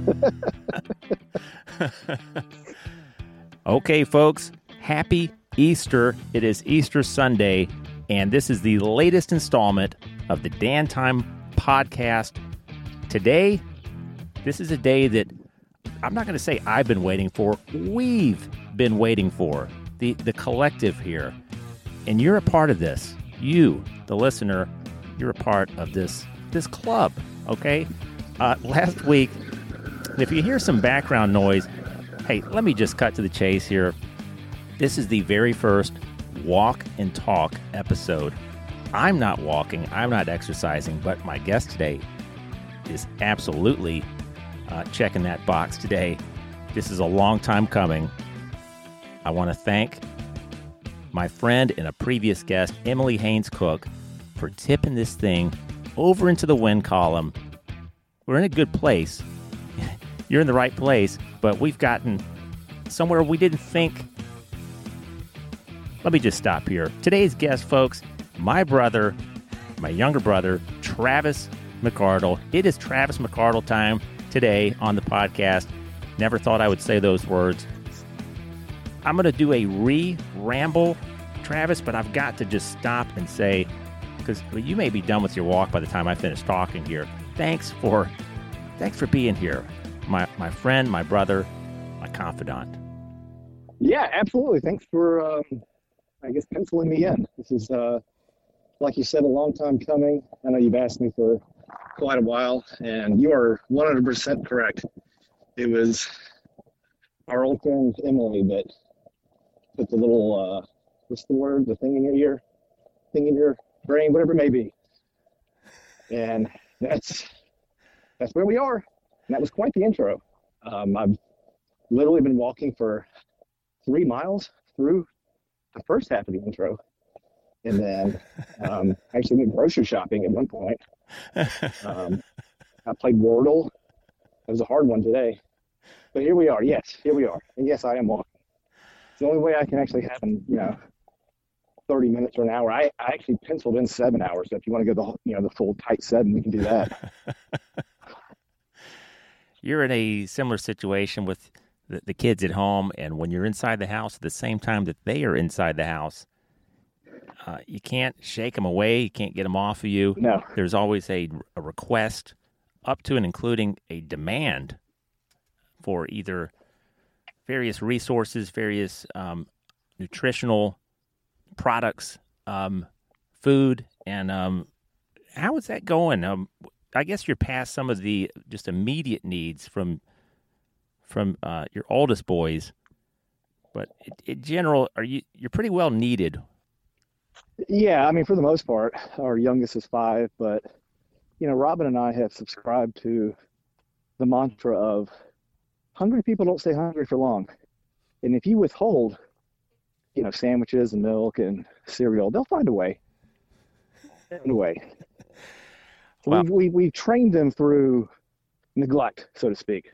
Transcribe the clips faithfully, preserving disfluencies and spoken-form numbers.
Okay, folks, happy Easter. It is Easter Sunday, and this is the latest installment of the Dan Time podcast. Today, this is a day that I'm not going to say I've been waiting for. We've been waiting for, the, the collective here. And you're a part of this. You, the listener, you're a part of this, this club, okay? Uh, last week, if you hear some background noise, hey, let me just cut to the chase here. This is the very first Walk and Talk episode. I'm not walking, I'm not exercising, but my guest today is absolutely uh, checking that box today. This is a long time coming. I want to thank my friend and a previous guest, Emily Haynes Cook, for tipping this thing over into the win column. We're in a good place. You're in the right place, but we've gotten somewhere we didn't think. Let me just stop here. Today's guest, folks, my brother, my younger brother, Travis McArdle. It is Travis McArdle time today on the podcast. Never thought I would say those words. I'm going to do a re-ramble, Travis, but I've got to just stop and say, because well, you may be done with your walk by the time I finish talking here. Thanks for, thanks for being here. My my friend, my brother, my confidant. Yeah, absolutely. Thanks for, um, I guess, penciling me in. This is, uh, like you said, a long time coming. I know you've asked me for quite a while, and you are one hundred percent correct. It was our old friend Emily that put the little, uh, what's the word, the thing in your ear, thing in your brain, whatever it may be. And that's that's where we are. And that was quite the intro. Um, I've literally been walking for three miles through the first half of the intro. And then um, actually went grocery shopping at one point. Um, I played Wordle. It was a hard one today. But here we are. Yes, here we are. And yes, I am walking. It's the only way I can actually have, in, you know, thirty minutes or an hour. I, I actually penciled in seven hours. So if you want to go the, you know, the full tight seven, we can do that. You're in a similar situation with the, the kids at home, and when you're inside the house at the same time that they are inside the house, uh, you can't shake them away. You can't get them off of you. No. There's always a, a request, up to and including a demand for either various resources, various um, nutritional products, um, food, and um, how is that going? Um, I guess you're past some of the just immediate needs from from uh, your oldest boys, but in, in general, are you you're pretty well needed? Yeah, I mean, for the most part, our youngest is five, but you know, Robin and I have subscribed to the mantra of hungry people don't stay hungry for long, and if you withhold, you know, sandwiches and milk and cereal, they'll find a way. Find a way. So Wow. we've, we, we've trained them through neglect, so to speak.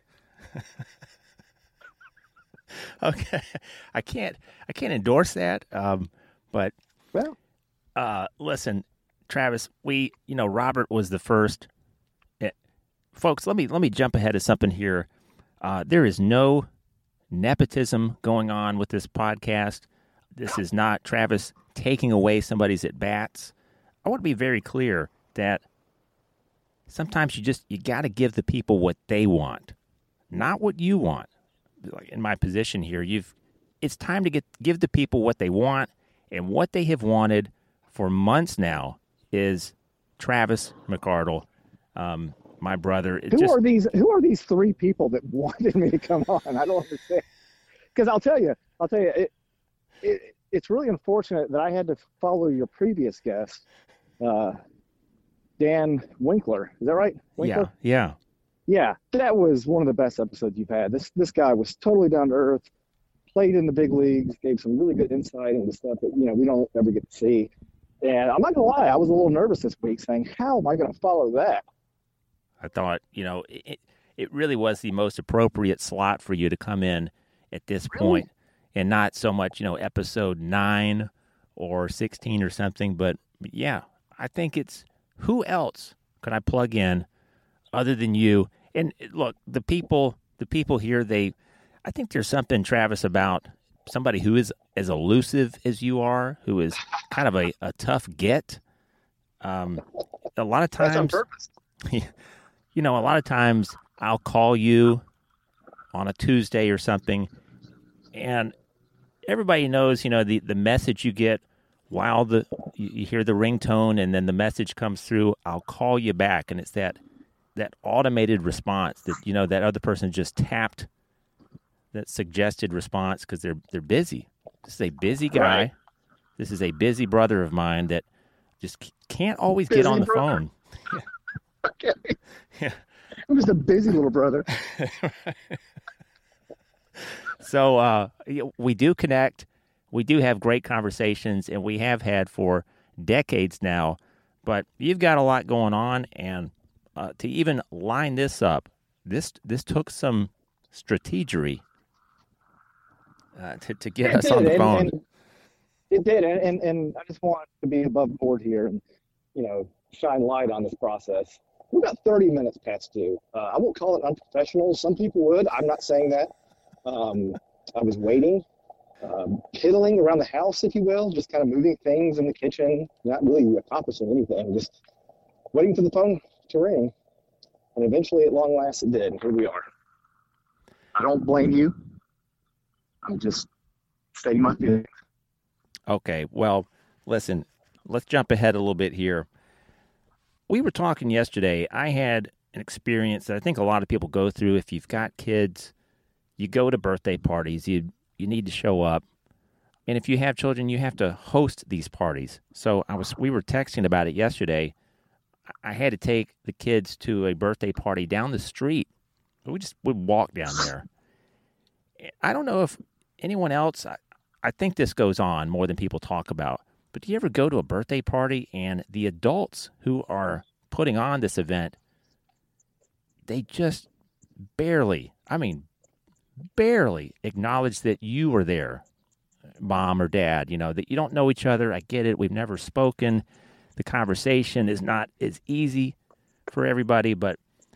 Okay, I can't I can't endorse that, um, but Well, uh, listen, Travis, we you know Robert was the first. Eh, folks, let me let me jump ahead of something here. Uh, there is no nepotism going on with this podcast. This is not Travis taking away somebody's at bats. I want to be very clear that sometimes you just, you got to give the people what they want, not what you want. Like in my position here, you've, it's time to get, give the people what they want, and what they have wanted for months now is Travis McArdle, um, my brother. It who just, are these, who are these three people that wanted me to come on? I don't understand. Because I'll tell you, I'll tell you, it, it, it's really unfortunate that I had to follow your previous guest, uh, Dan Winkler. Is that right? Winkler? Yeah, yeah. Yeah, that was one of the best episodes you've had. This this guy was totally down to earth, played in the big leagues, gave some really good insight into stuff that, you know, we don't ever get to see. And I'm not gonna lie, I was a little nervous this week, saying, "How am I gonna follow that?" I thought, you know, it it really was the most appropriate slot for you to come in at this Really? point, and not so much, you know, episode nine or sixteen or something. But yeah, I think it's, who else could I plug in other than you? And look, the people, the people here, they, I think there's something, Travis, about somebody who is as elusive as you are, who is kind of a, a tough get. Um, a lot of times, That's on purpose. You know, a lot of times I'll call you on a Tuesday or something, and everybody knows, you know, the, the message you get while the you, you hear the ringtone and then the message comes through, I'll call you back, and it's that that automated response that, you know, that other person just tapped that suggested response because they're they're busy. This is a busy guy. Right. This is a busy brother of mine that just can't always Busy get on the brother. phone. Okay. Yeah. I'm just a busy little brother. So uh, we do connect. We do have great conversations, and we have had for decades now. But you've got a lot going on, and uh, to even line this up, this this took some strategery uh, to to get It us did, on the and- phone. and it did, and, and and I just want to be above board here and, you know, shine light on this process. We're about thirty minutes past due. Uh, I won't call it unprofessional. Some people would. I'm not saying that. Um, I was waiting, um, piddling around the house, if you will, just kind of moving things in the kitchen, not really accomplishing anything, just waiting for the phone to ring. And eventually, at long last, it did. And here we are. I don't blame you. I'm just stating my feelings. Okay, well, listen, let's jump ahead a little bit here. We were talking yesterday. I had an experience that I think a lot of people go through. If you've got kids, you go to birthday parties, you you need to show up. And if you have children, you have to host these parties. So I was we were texting about it yesterday. I had to take the kids to a birthday party down the street. We just would walk down there. I don't know if anyone else, I, I think this goes on more than people talk about, but do you ever go to a birthday party and the adults who are putting on this event, they just barely, I mean, barely acknowledge that you were there, mom or dad, you know, that you don't know each other. I get it. We've never spoken. The conversation is not as easy for everybody, but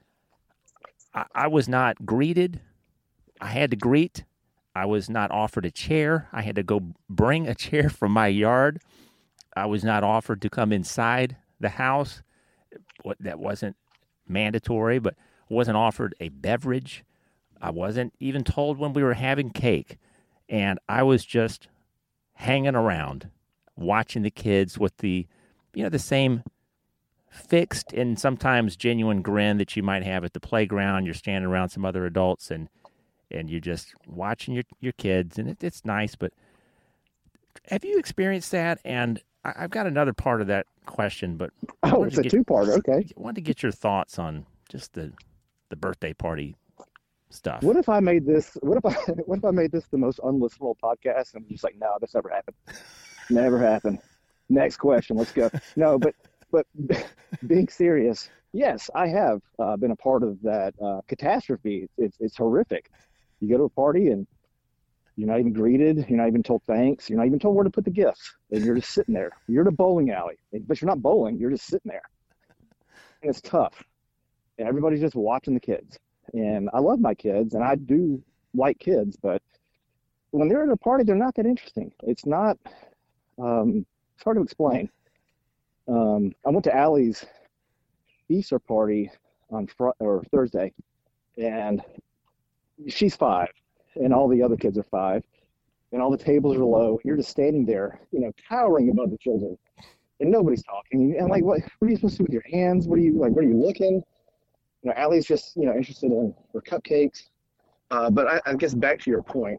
I, I was not greeted. I had to greet. I was not offered a chair. I had to go bring a chair from my yard. I was not offered to come inside the house. What that wasn't mandatory, but wasn't offered a beverage. I wasn't even told when we were having cake. And I was just hanging around, watching the kids with the, you know, the same fixed and sometimes genuine grin that you might have at the playground. You're standing around some other adults and and you're just watching your, your kids, and it, it's nice. But have you experienced that? And I, I've got another part of that question, but I Oh, wanted it's to a get- two-parter. Okay. I wanted to get your thoughts on just the the birthday party stuff. What if I made this? What if I? What if I made this the most unlistenable podcast? And I'm just like, no, this never happened. Never happened. Next question. Let's go. No, but but being serious, yes, I have uh, been a part of that uh, catastrophe. It's it's horrific. You go to a party and you're not even greeted. You're not even told thanks. You're not even told where to put the gifts. And you're just sitting there. You're at a bowling alley, but you're not bowling. You're just sitting there. And it's tough. And everybody's just watching the kids. And I love my kids, and I do like kids, but when they're at a party, they're not that interesting. It's not, um, it's hard to explain. Um, I went to Allie's Easter party on fr- or Thursday, and she's five, and all the other kids are five, and all the tables are low. You're just standing there, you know, towering above the children, and nobody's talking. And like, what, what are you supposed to do with your hands? What are you like? What are you looking? You know, Allie's just, you know, interested in her cupcakes. Uh, but I, I guess back to your point,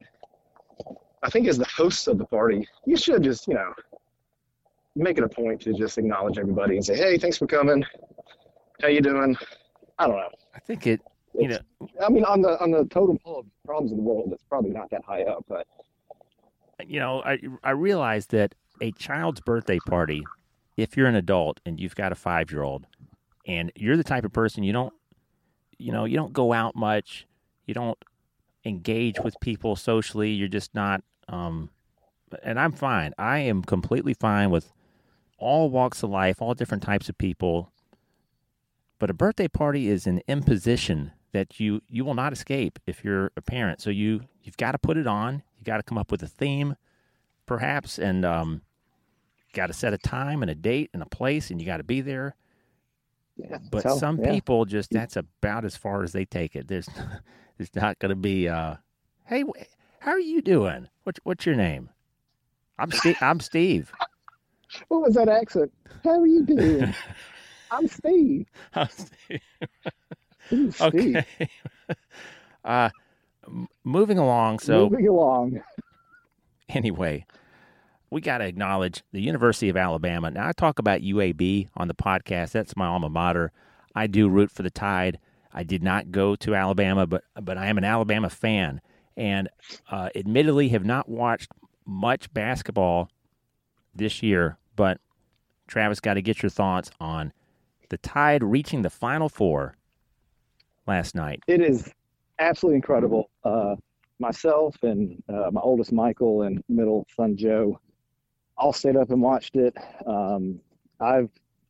I think as the hosts of the party, you should just, you know, make it a point to just acknowledge everybody and say, hey, thanks for coming. How you doing? I don't know. I think it, you It's, know, I mean, on the on the totem pole of problems in the world, it's probably not that high up, but you know, I I realize that a child's birthday party, if you're an adult and you've got a five-year-old, and you're the type of person you don't, you know, you don't go out much, you don't engage with people socially, you're just not, um, and I'm fine. I am completely fine with all walks of life, all different types of people. But a birthday party is an imposition that you you will not escape if you're a parent. So you you've got to put it on. You got to come up with a theme, perhaps, and um, got to set a time and a date and a place, and you got to be there. Yeah, But so, some yeah. people just that's about as far as they take it. There's there's not going to be. Uh, hey, how are you doing? What's what's your name? I'm Steve. I'm Steve. What was that accent? How are you doing? I'm Steve. I'm Steve. Who's Steve? Okay. uh, m- moving along. So Moving along. anyway, we got to acknowledge the University of Alabama. Now, I talk about U A B on the podcast. That's my alma mater. I do root for the Tide. I did not go to Alabama, but but I am an Alabama fan, and uh, admittedly have not watched much basketball this year. But Travis, got to get your thoughts on the Tide reaching the Final Four last night. It is absolutely incredible. Uh, myself and uh, my oldest Michael and middle son Joe all stayed up and watched it. Um, I've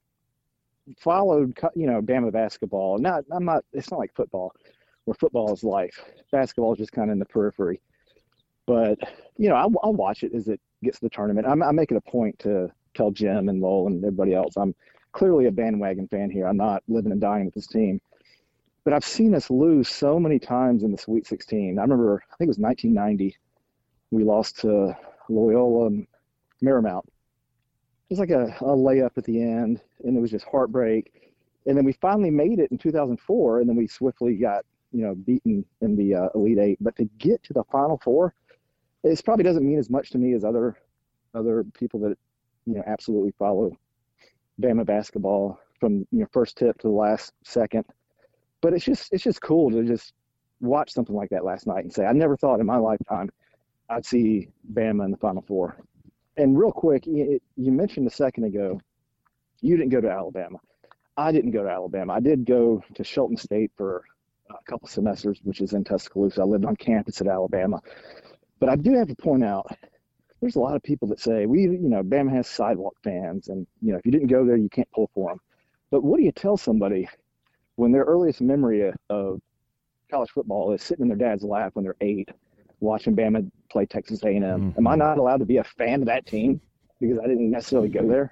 followed, you know, Bama basketball. Not, I'm not. It's not like football, where football is life. Basketball is just kind of in the periphery. But you know, I'll, I'll watch it as it gets to the tournament. I'm, I'm making a point to tell Jim and Lowell and everybody else I'm clearly a bandwagon fan here. I'm not living and dying with this team. But I've seen us lose so many times in the Sweet sixteen. I remember, I think it was nineteen ninety, we lost to Loyola Marymount. It was like a, a layup at the end, and it was just heartbreak. And then we finally made it in two thousand four, and then we swiftly got, you know, beaten in the uh, Elite Eight. But to get to the Final Four, it probably doesn't mean as much to me as other other people that, you know, absolutely follow Bama basketball from, you know, first tip to the last second. But it's just it's just cool to just watch something like that last night and say, I never thought in my lifetime I'd see Bama in the Final Four. And real quick, you, you mentioned a second ago, you didn't go to Alabama. I didn't go to Alabama. I did go to Shelton State for a couple semesters, which is in Tuscaloosa. I lived on campus at Alabama. But I do have to point out, there's a lot of people that say, we, you know, Bama has sidewalk fans, and, you know, if you didn't go there, you can't pull for them. But what do you tell somebody when their earliest memory of college football is sitting in their dad's lap when they're eight, watching Bama play Texas A and M? Mm-hmm. Am I not allowed to be a fan of that team because I didn't necessarily go there?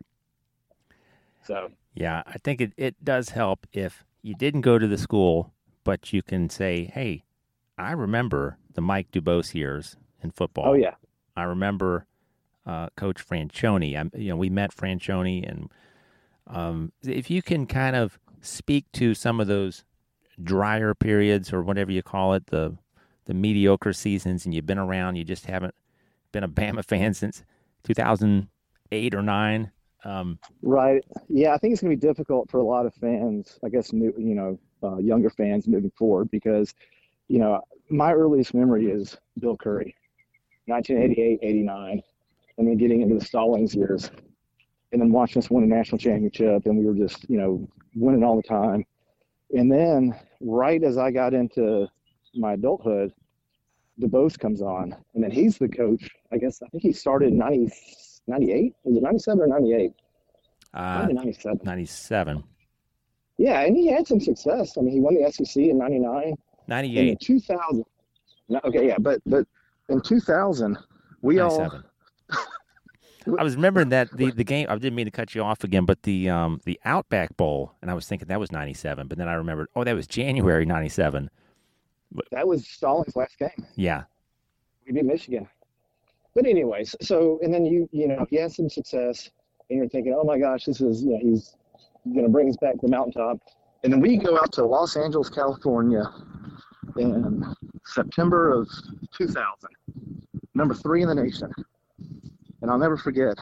So yeah, I think it, it does help if you didn't go to the school, but you can say, hey, I remember the Mike Dubose years in football. Oh, yeah. I remember uh, Coach Franchione. I, you know, we met Franchione, and um, if you can kind of speak to some of those drier periods or whatever you call it, the the mediocre seasons, and you've been around, you just haven't been a Bama fan since two thousand eight or nine. Um, right. Yeah, I think it's going to be difficult for a lot of fans, I guess, new, you know, uh, younger fans moving forward because, you know, my earliest memory is Bill Curry, nineteen eighty-eight, eighty-nine, and then getting into the Stallings years, and then watching us win a national championship, and we were just, you know, winning all the time. And then right as I got into my adulthood, DuBose comes on, and then he's the coach. I guess I think he started in ninety, ninety-eight. Was it ninety-seven or ninety-eight? Uh, ninety-seven. ninety-seven. Yeah, and he had some success. I mean, he won the S E C in ninety-nine. ninety-eight. In two thousand. No, okay, yeah, but but in two thousand, we ninety-seven. all. I was remembering that the, the game. I didn't mean to cut you off again, but the um the Outback Bowl, and I was thinking that was ninety-seven, but then I remembered, oh, that was January ninety-seven. That was Stallings' last game. Yeah, we beat Michigan. But anyways, so and then you you know he has some success, and you're thinking, oh my gosh, this is, you know, he's going to bring us back to the mountaintop. And then we go out to Los Angeles, California, in September of two thousand, number three in the nation. And I'll never forget,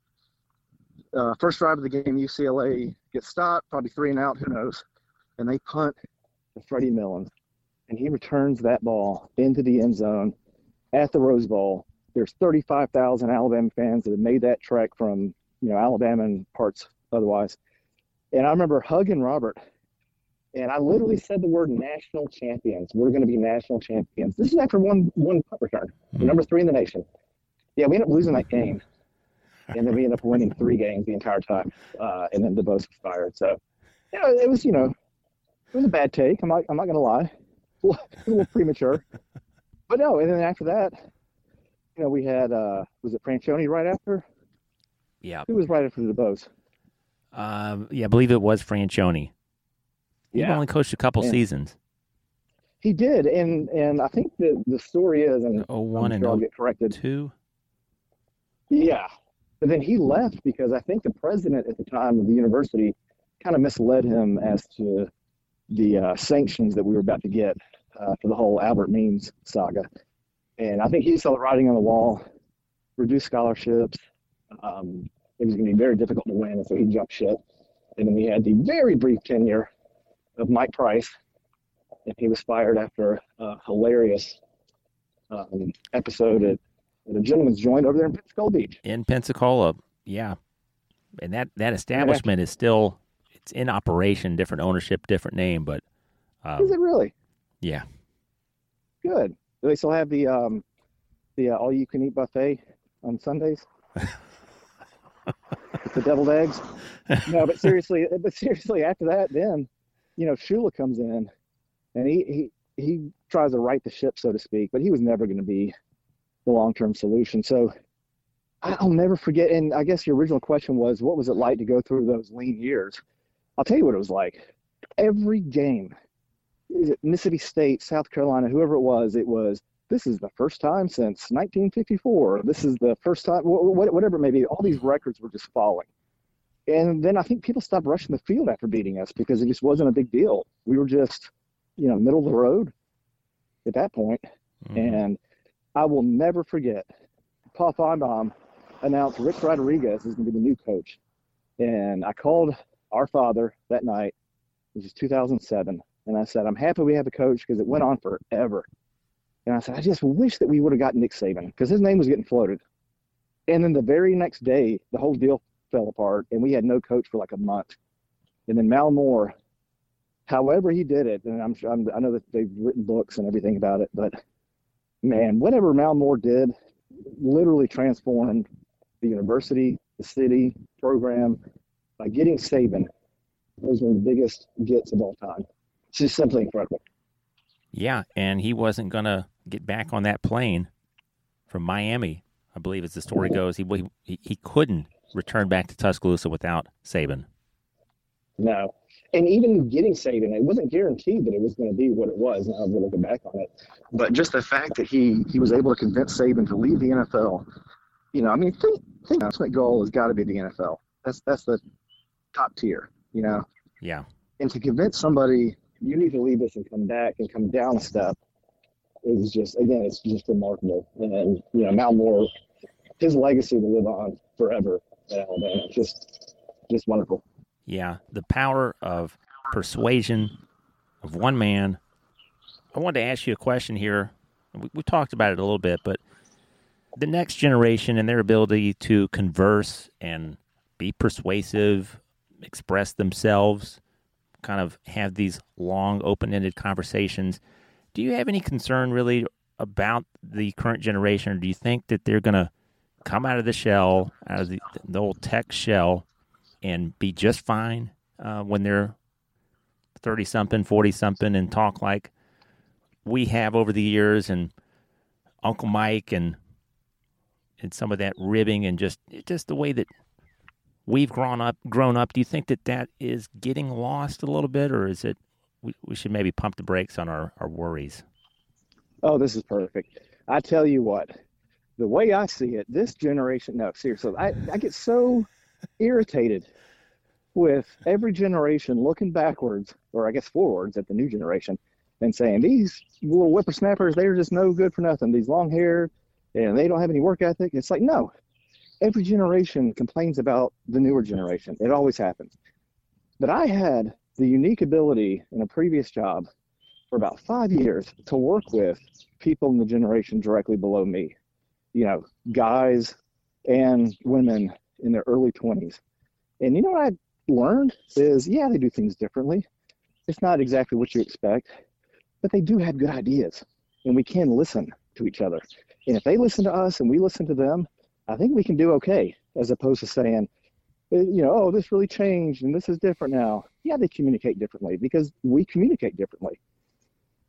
uh, first drive of the game, U C L A gets stopped, probably three and out, who knows. And they punt to Freddie Millen. And he returns that ball into the end zone at the Rose Bowl. There's thirty-five thousand Alabama fans that have made that trek from, you know, Alabama and parts otherwise. And I remember hugging Robert. And I literally said the word national champions. We're going to be national champions. This is after one one punt return. Mm-hmm. Number three in the nation. Yeah, we ended up losing that game. And then we ended up winning three games the entire time. Uh, and then DuBose was fired. So, you know, it was, you know, it was a bad take. I'm not, I'm not going to lie. a little premature. But no, and then after that, you know, we had, uh, was it Franchione right after? Yeah. Who was right after DuBose? Um, yeah, I believe it was Franchione. He Yeah. only coached a couple and seasons. He did, and and I think the the story is, and oh one I'm and sure I'll oh get corrected. two. Yeah, but then he left because I think the president at the time of the university kind of misled him as to the uh, sanctions that we were about to get uh, for the whole Albert Means saga. And I think he saw the writing on the wall, reduced scholarships. Um, it was going to be very difficult to win, and so he jumped ship. And then we had the very brief tenure of Mike Price, and he was fired after a hilarious um, episode at, at a gentleman's joint over there in Pensacola Beach. In Pensacola, yeah. And that, that establishment is still, it's in operation, different ownership, different name, but... Um, Is it really? Yeah. Good. Do they still have the um, the uh, all-you-can-eat buffet on Sundays? With the deviled eggs? No, but seriously, but seriously, after that, then, you know, Shula comes in, and he, he, he tries to right the ship, so to speak, but he was never going to be the long-term solution. So I'll never forget, and I guess your original question was, what was it like to go through those lean years? I'll tell you what it was like. Every game, is it Mississippi State, South Carolina, whoever it was, it was, this is the first time since nineteen fifty-four. This is the first time, whatever it may be. All these records were just falling. And then I think people stopped rushing the field after beating us because it just wasn't a big deal. We were just, you know, middle of the road at that point. Mm-hmm. And I will never forget, Paul Feinbaum announced Rick Rodriguez is going to be the new coach. And I called our father that night. This is two thousand seven. And I said, I'm happy we have a coach because it went on forever. And I said, I just wish that we would have gotten Nick Saban because his name was getting floated. And then the very next day, the whole deal fell apart and we had no coach for like a month. And then Mal Moore, however he did it, and I'm, I'm I know that they've written books and everything about it, but man, whatever Mal Moore did literally transformed the university, the city, program by getting Saban. It was one of the biggest gets of all time. It's just simply incredible. Yeah, and he wasn't going to get back on that plane from Miami, I believe as the story goes. He he, he couldn't return back to Tuscaloosa without Saban. No. And even getting Saban, it wasn't guaranteed that it was going to be what it was. Now I'm looking back on it. But just the fact that he, he was able to convince Saban to leave the N F L, you know, I mean, think, think the ultimate goal has got to be the N F L. That's, that's the top tier, you know? Yeah. And to convince somebody, you need to leave this and come back and come down a step is just, again, it's just remarkable. And, you know, Mal Moore, his legacy will live on forever at Alabama. Just, just wonderful. Yeah, the power of persuasion of one man. I wanted to ask you a question here. We, we talked about it a little bit, but the next generation and their ability to converse and be persuasive, express themselves, kind of have these long, open-ended conversations. Do you have any concern really about the current generation, or do you think that they're going to come out of the shell, out of the, the old tech shell, and be just fine uh, when they're thirty-something, forty-something, and talk like we have over the years, and Uncle Mike, and and some of that ribbing, and just just the way that we've grown up, grown up, do you think that that is getting lost a little bit, or is it we, we should maybe pump the brakes on our, our worries? Oh, this is perfect. I tell you what, the way I see it, this generation, no, seriously, I, I get so irritated with every generation looking backwards, or I guess forwards at the new generation, and saying, these little whippersnappers, they're just no good for nothing. These long hair, and they don't have any work ethic. It's like, no. Every generation complains about the newer generation. It always happens. But I had the unique ability in a previous job for about five years to work with people in the generation directly below me. You know, guys and women in their early twenties. And you know what I learned is, yeah, they do things differently. It's not exactly what you expect, but they do have good ideas. And we can listen to each other. And if they listen to us and we listen to them, I think we can do okay, as opposed to saying, you know, oh, this really changed and this is different now. Yeah, they communicate differently because we communicate differently.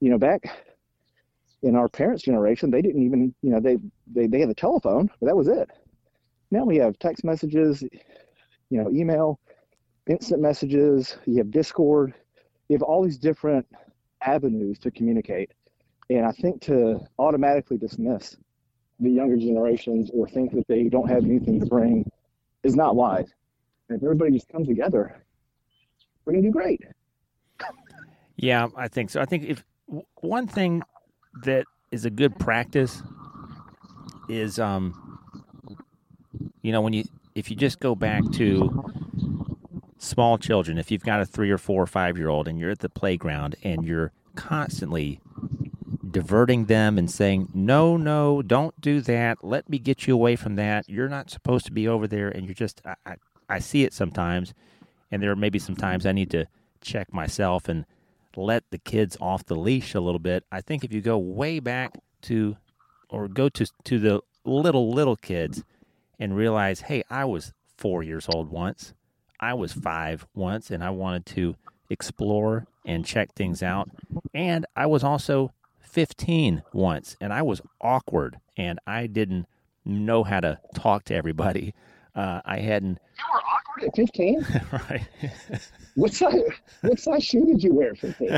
you know, back in our parents' generation, they didn't even, you know, they, they, they had a telephone, but that was it. Now we have text messages, you know, email, instant messages, you have Discord, you have all these different avenues to communicate. And I think to automatically dismiss the younger generations or think that they don't have anything to bring is not wise. And if everybody just comes together, we're going to do great. Yeah, I think so. I think if one thing that is a good practice is, um, you know, when you, if you just go back to small children, if you've got a three or four or five year old and you're at the playground and you're constantly diverting them and saying, no, no, don't do that. Let me get you away from that. You're not supposed to be over there. And you're just, I, I, I see it sometimes. And there may be some times I need to check myself and let the kids off the leash a little bit. I think if you go way back to, or go to to the little, little kids and realize, hey, I was four years old once. I was five once, and I wanted to explore and check things out. And I was also fifteen once, and I was awkward, and I didn't know how to talk to everybody. Uh, I hadn't. You were awkward at fifteen? Right. What size, what size shoe did you wear at fifteen?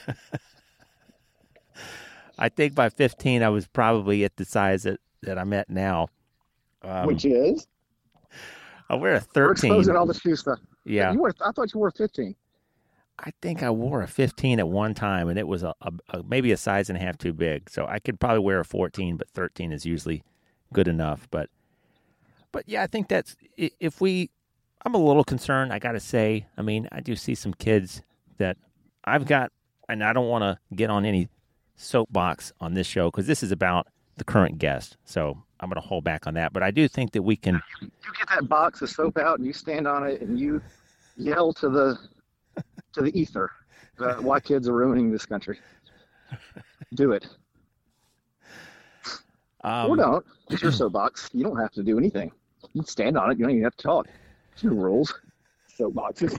I think by fifteen, I was probably at the size that, that I'm at now. Um, Which is? I wear a We're thirteen. exposing all the shoe stuff. Yeah. You were, I thought you wore fifteen. I think I wore a fifteen at one time, and it was a, a, a maybe a size and a half too big. So I could probably wear a fourteen, but thirteen is usually good enough. But, but yeah, I think that's, if we, I'm a little concerned, I got to say. I mean, I do see some kids that I've got, and I don't want to get on any soapbox on this show because this is about the current guest. So I'm going to hold back on that. But I do think that we can. You get that box of soap out and you stand on it and you yell to the to the ether that why kids are ruining this country. Do it. Um, or don't. It's your soapbox. You don't have to do anything. You can stand on it. You don't even have to talk. There's no rules. Soapboxes.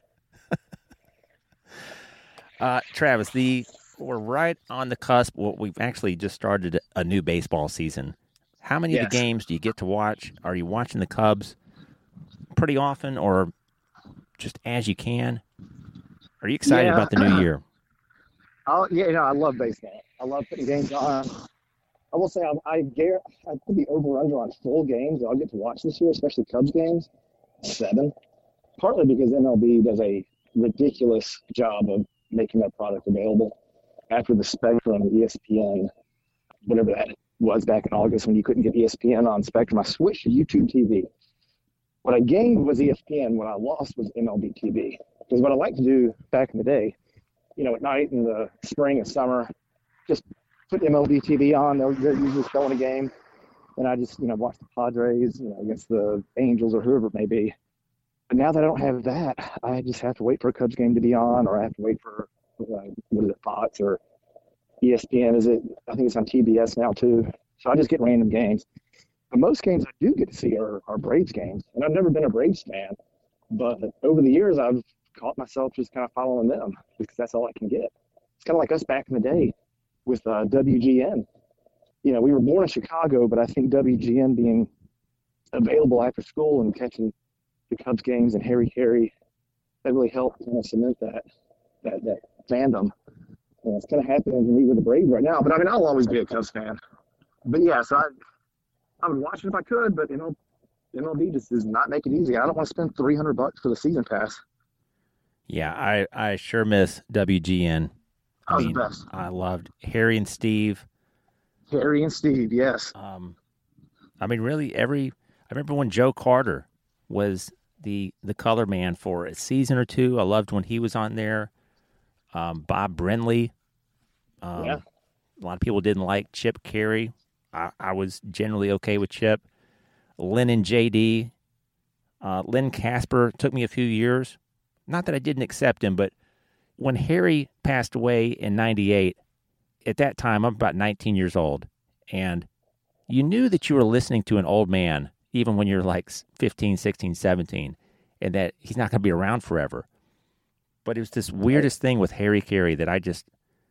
uh, Travis, the we're right on the cusp. Well, we've actually just started a new baseball season. How many yes. of the games do you get to watch? Are you watching the Cubs pretty often or just as you can? Are you excited yeah. about the new year? I'll, yeah, you know, I love baseball. I love putting games on. I will say I, I dare I could be over under on full games that I'll get to watch this year, especially Cubs games. Seven. Partly because M L B does a ridiculous job of making that product available. After the Spectrum, E S P N, whatever that was back in August when you couldn't get E S P N on Spectrum, I switched to YouTube T V. What I gained was E S P N. What I lost was M L B T V. Because what I like to do back in the day, you know, at night in the spring and summer, just put M L B T V on. They're, they're usually showing a game. And I just, you know, watch the Padres, you know, against the Angels or whoever it may be. But now that I don't have that, I just have to wait for a Cubs game to be on, or I have to wait for, uh, what is it, Fox or E S P N? Is it? I think it's on T B S now too. So I just get random games. But most games I do get to see are, are Braves games. And I've never been a Braves fan. But over the years, I've caught myself just kind of following them because that's all I can get. It's kind of like us back in the day with uh, W G N. You know, we were born in Chicago, but I think W G N being available after school and catching the Cubs games and Harry Carey, that really helped kind of cement that that, that fandom. And it's kind of happening to me with the Braves right now. But I mean, I'll always be a Cubs fan. But yeah, so I I would watch it if I could, but you know, M L B just does not make it easy. I don't want to spend three hundred bucks for the season pass. Yeah, I, I sure miss W G N. I That was mean, the best. I loved Harry and Steve. Harry and Steve, yes. Um, I mean, really, every. I remember when Joe Carter was the the color man for a season or two. I loved when he was on there. Um, Bob Brenly. Um, yeah. A lot of people didn't like Chip Carey. I, I was generally okay with Chip. Lynn and J D. Uh, Lynn Casper took me a few years. Not that I didn't accept him, but when Harry passed away in ninety-eight, at that time, I'm about nineteen years old, and you knew that you were listening to an old man, even when you're like fifteen, sixteen, seventeen, and that he's not going to be around forever. But it was this weirdest thing with Harry Carey that I just,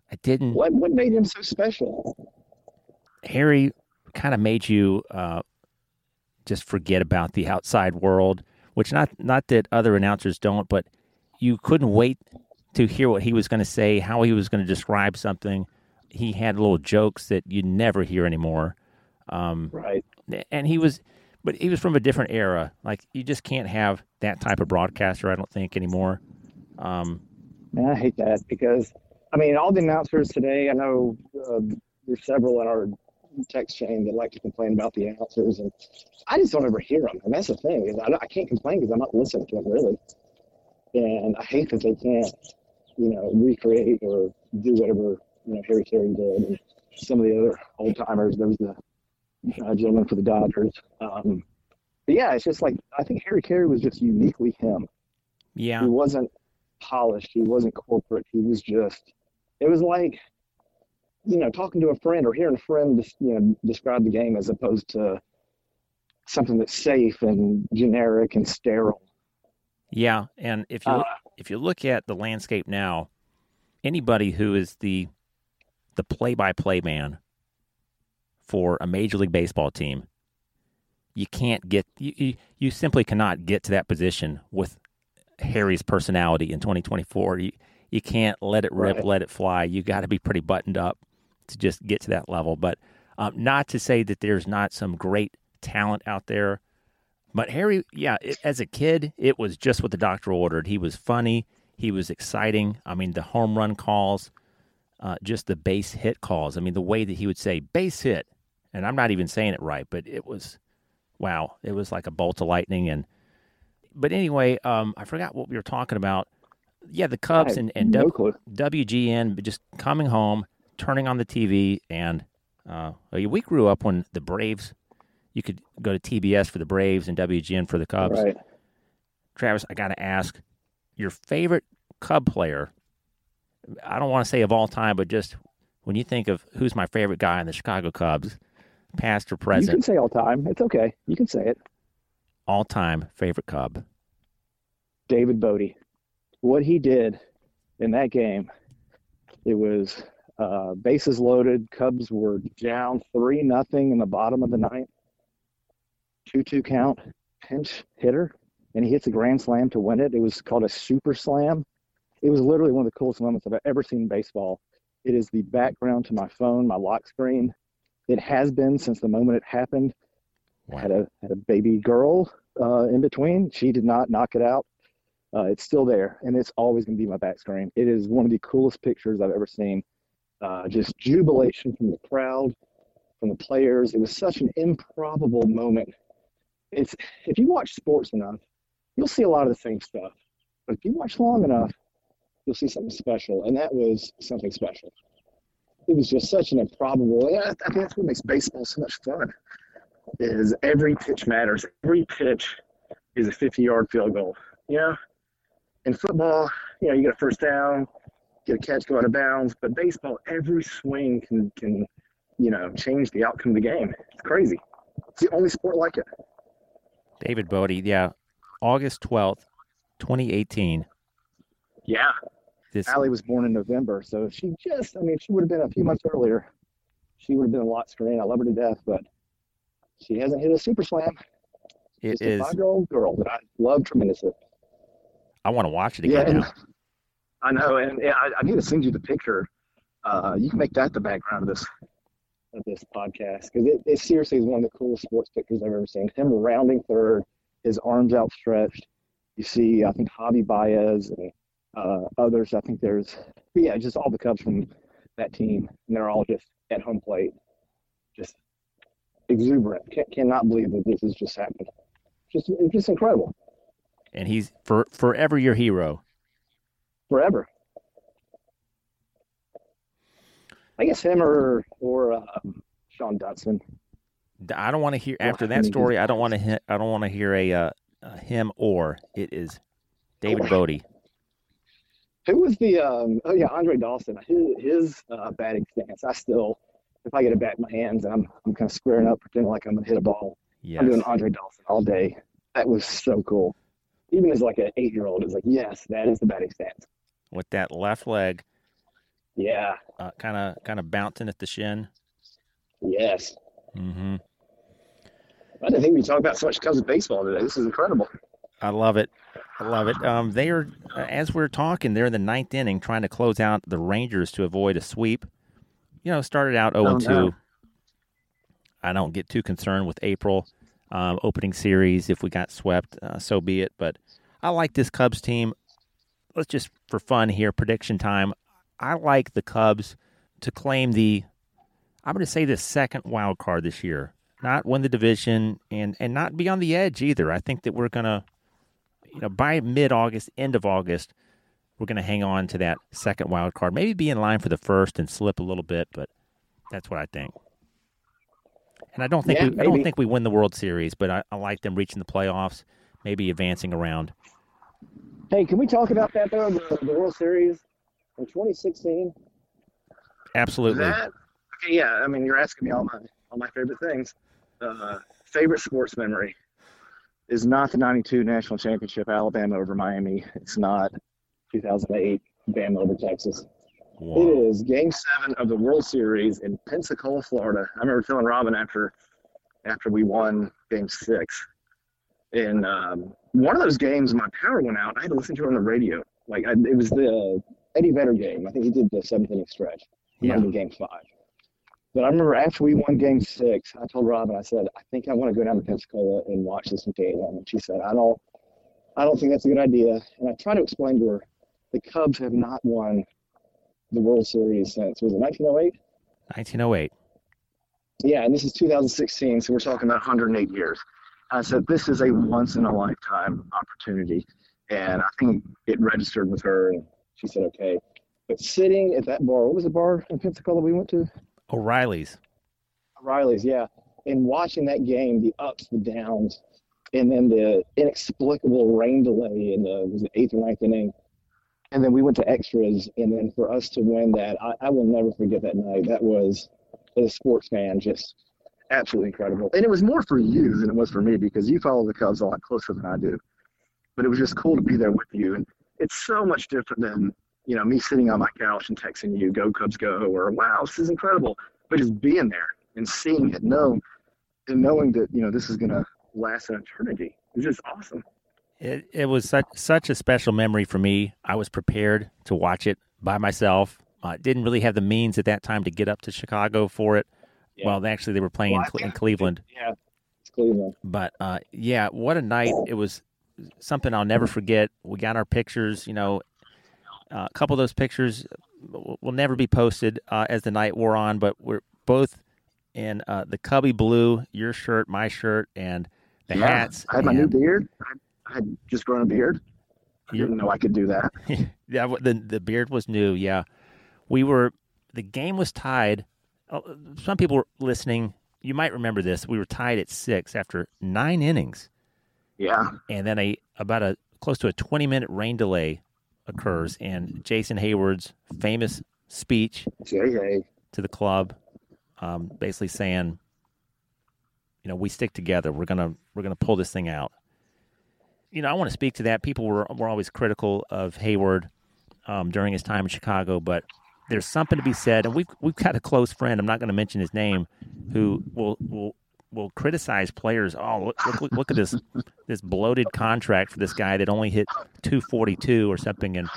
I didn't. What what made him so special? Harry kind of made you uh, just forget about the outside world, which not not that other announcers don't, but you couldn't wait to hear what he was going to say, how he was going to describe something. He had little jokes that you never hear anymore. Um, right. And he was, but he was from a different era. Like, you just can't have that type of broadcaster, I don't think, anymore. Um, And I hate that because, I mean, all the announcers today, I know uh, there's several in our text chain that like to complain about the announcers, and I just don't ever hear them. And that's the thing, is I, I can't complain because I'm not listening to them, really. And I hate that they can't, you know, recreate or do whatever, you know, Harry Carey did. And some of the other old timers, there was the uh, gentleman for the Dodgers. Um, but yeah, it's just like, I think Harry Carey was just uniquely him. yeah. He wasn't polished. He wasn't corporate. He was just, it was like, you know, talking to a friend or hearing a friend, you know, describe the game as opposed to something that's safe and generic and sterile. Yeah, and if you Uh, look, if you look at the landscape now, anybody who is the the play-by-play man for a Major League Baseball team, you can't get you, you, you simply cannot get to that position with Harry's personality in twenty twenty-four. You you can't let it rip, Right. let it fly. You got to be pretty buttoned up to just get to that level. But um, not to say that there's not some great talent out there. But Harry, yeah, it, as a kid, it was just what the doctor ordered. He was funny. He was exciting. I mean, the home run calls, uh, just the base hit calls. I mean, the way that he would say base hit, and I'm not even saying it right, but it was, wow, it was like a bolt of lightning. And but anyway, um, I forgot what we were talking about. Yeah, the Cubs and, and no w, clue. W G N just coming home, turning on the T V, and uh, we grew up when the Braves. You could go to T B S for the Braves and W G N for the Cubs. Right. Travis, I got to ask, your favorite Cub player, I don't want to say of all time, but just when you think of who's my favorite guy in the Chicago Cubs, past or You can present, say all time. It's okay. You can say it. all-time favorite Cub. David Bodie. What he did in that game, it was uh, bases loaded. Cubs were down three nothing in the bottom of the ninth. two two count, pinch hitter, and he hits a grand slam to win it. It was called a super slam. It was literally one of the coolest moments I've ever seen in baseball. It is the background to my phone, my lock screen. It has been since the moment it happened. Wow. I had a had a baby girl uh, in between. She did not knock it out. Uh, it's still there, and it's always going to be my back screen. It is one of the coolest pictures I've ever seen. Uh, just jubilation from the crowd, from the players. It was such an improbable moment. It's if you watch sports enough, you'll see a lot of the same stuff. But if you watch long enough, you'll see something special, and that was something special. It was just such an improbable. Yeah, I think that's what makes baseball so much fun. Is every pitch matters. Every pitch is a fifty-yard field goal. You know, in football, you know, you get a first down, get a catch, go out of bounds. But baseball, every swing can can, you know, change the outcome of the game. It's crazy. It's the only sport like it. David Bodie, yeah, August twelfth, twenty eighteen. Yeah. This Allie was born in November, so she just, I mean, she would have been a few months earlier. She would have been a lot screen. I love her to death, but she hasn't hit a super slam. it Just is. a five-year-old girl that I love tremendously. I want to watch it Yeah, again and now. I know, and yeah, I, I need to send you the picture. Uh, you can make that the background of this of this podcast because it, it seriously is one of the coolest sports pictures I've ever seen. Him rounding third, his arms outstretched. You see, I think Javi Baez and uh, others. I think there's, yeah, just all the Cubs from that team, and they're all just at home plate, just exuberant. Can, cannot believe that this has just happened. Just, it's just incredible. And he's for forever your hero. Forever. I guess him or or um, Sean Dutson. I don't want to hear after I that mean, story. I don't want to. He, I don't want to hear a uh, uh, him or it is David Bodie. Who was the? Um, oh yeah, Andre Dawson. His, his uh, batting stance. I still, if I get a bat in my hands and I'm I'm kind of squaring up, pretending like I'm gonna hit a ball. Yes. I'm doing Andre Dawson all day. That was so cool. Even as like an eight year old, it's like, yes, that is the batting stance. With that left leg, Yeah. uh, kind of kind of bouncing at the shin. Yes. Mm-hmm. I didn't think we talked about so much Cubs baseball today. This is incredible. I love it. I love it. Um, they are, uh, as we're talking, they're in the ninth inning trying to close out the Rangers to avoid a sweep. You know, started out oh and two. no. I don't get too concerned with April um, opening series. If we got swept, uh, so be it. But I like this Cubs team. Let's just, for fun here, prediction time. I like the Cubs to claim the, I'm going to say the second wild card this year. Not win the division and, and not be on the edge either. I think that we're going to, you know, by mid-August, end of August, we're going to hang on to that second wild card. Maybe be in line for the first and slip a little bit, but that's what I think. And I don't think Yeah, we, I don't think we win the World Series, but I, I like them reaching the playoffs, maybe advancing around. Hey, can we talk about that though? The, the World Series in twenty sixteen. Absolutely. That, okay, yeah. I mean, you're asking me all my all my favorite things. Uh, favorite sports memory is not the ninety-two national championship, Alabama over Miami. It's not two thousand eight Bama over Texas. Wow. It is Game Seven of the World Series in Pensacola, Florida. I remember telling Robin after after we won Game Six, and um, one of those games, my power went out. I had to listen to it on the radio. Like I, it was the Eddie Vedder game. I think he did the seventh inning stretch. It might have been Game Five. But I remember after we won Game Six, I told Robin, I said, I think I want to go down to Pensacola and watch this game. And she said, I don't, I don't think that's a good idea. And I tried to explain to her, the Cubs have not won the World Series since, was it nineteen oh eight? nineteen oh eight. Yeah, and this is two thousand sixteen, so we're talking about one hundred eight years. I said, this is a once-in-a-lifetime opportunity. And I think it registered with her, and she said, okay. But sitting at that bar, what was the bar in Pensacola we went to? O'Reilly's. O'Reilly's, yeah. And watching that game, the ups, the downs, and then the inexplicable rain delay in the, was it eighth or ninth inning. And then we went to extras, and then for us to win that, I, I will never forget that night. That was, as a sports fan, just absolutely incredible. And it was more for you than it was for me because you follow the Cubs a lot closer than I do. But it was just cool to be there with you. And it's so much different than, you know, me sitting on my couch and texting you, go Cubs go, or wow, this is incredible. But just being there and seeing it, know, and knowing that, you know, this is going to last an eternity. It's just awesome. It it was such such a special memory for me. I was prepared to watch it by myself. I uh, didn't really have the means at that time to get up to Chicago for it. Yeah. Well, actually, they were playing well, in, Cle- in Cleveland. Yeah, it's Cleveland. But, uh, yeah, what a night. It was something I'll never forget. We got our pictures, you know. Uh, a couple of those pictures will never be posted uh, as the night wore on, but we're both in uh, the Cubby blue, your shirt, my shirt, and the yeah, hats. I had my new beard. I had just grown a beard. I didn't know I could do that. Yeah, the the beard was new, yeah. We were, the game was tied. Some people were listening, you might remember this. We were tied at six after nine innings. Yeah. And then a about a close to a twenty-minute rain delay occurs, and Jason Hayward's famous speech hey, hey. to the club, um, basically saying, you know, we stick together. We're gonna we're gonna pull this thing out. You know, I want to speak to that. People were were always critical of Hayward um, during his time in Chicago, but there's something to be said, and we've we've got a close friend. I'm not going to mention his name, who will will will criticize players. Oh, look, look, look at this this bloated contract for this guy that only hit two forty-two or something, and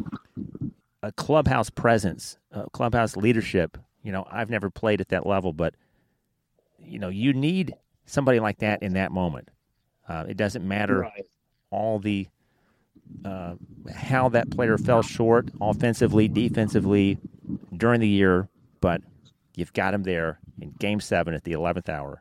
a clubhouse presence, a clubhouse leadership. You know, I've never played at that level, but you know, you need somebody like that in that moment. Uh, it doesn't matter right. all the uh, how that player fell short offensively, defensively during the year, but you've got him there in Game Seven at the eleventh hour.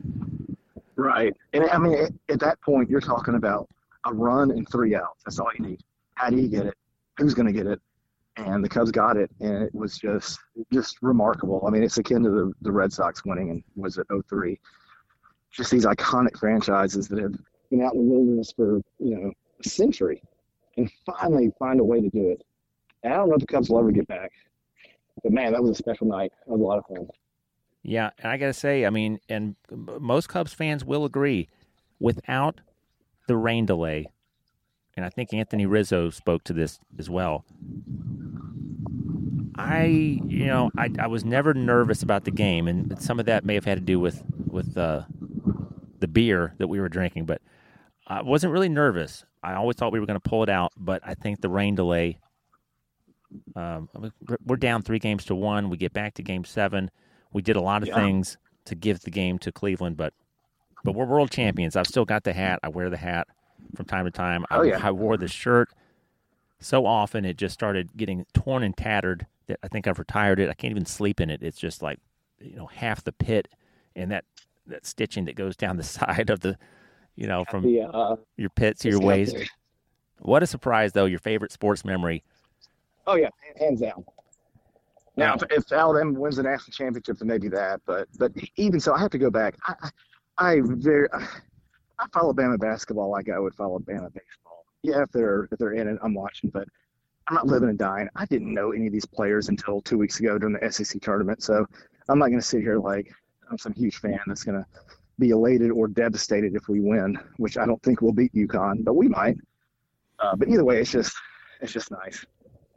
Right, and I mean, at that point, you're talking about a run and three outs. That's all you need. How do you get it? Who's going to get it? And the Cubs got it, and it was just just remarkable. I mean, it's akin to the, the Red Sox winning in, was it oh three? Just these iconic franchises that have been out in the wilderness for, you know, a century and finally find a way to do it. And I don't know if the Cubs will ever get back. But, man, that was a special night. That was a lot of fun. Yeah, and I got to say, I mean, and most Cubs fans will agree, without the rain delay, and I think Anthony Rizzo spoke to this as well, I, you know, I, I was never nervous about the game, and some of that may have had to do with with uh, the beer that we were drinking, but I wasn't really nervous. I always thought we were going to pull it out, but I think the rain delay. Um, we're down three games to one. We get back to game seven. We did a lot of yeah. things to give the game to Cleveland, but but we're world champions. I've still got the hat. I wear the hat from time to time. I, oh, yeah. I wore the shirt so often it just started getting torn and tattered that I think I've retired it. I can't even sleep in it. It's just like, you know, half the pit and that, that stitching that goes down the side of the, you know, from the, uh, your pit to your waist. What a surprise, though, your favorite sports memory. Oh, yeah, hands down. Now, if, if Alabama wins the national championship, then maybe that. But but even so, I have to go back. I I, I very I follow Bama basketball like I would follow Bama baseball. Yeah, if they're if they're in it, I'm watching. But I'm not living and dying. I didn't know any of these players until two weeks ago during the S E C tournament. So I'm not going to sit here like I'm some huge fan that's going to be elated or devastated if we win, which I don't think we'll beat UConn, but we might. Uh, but either way, it's just it's just nice.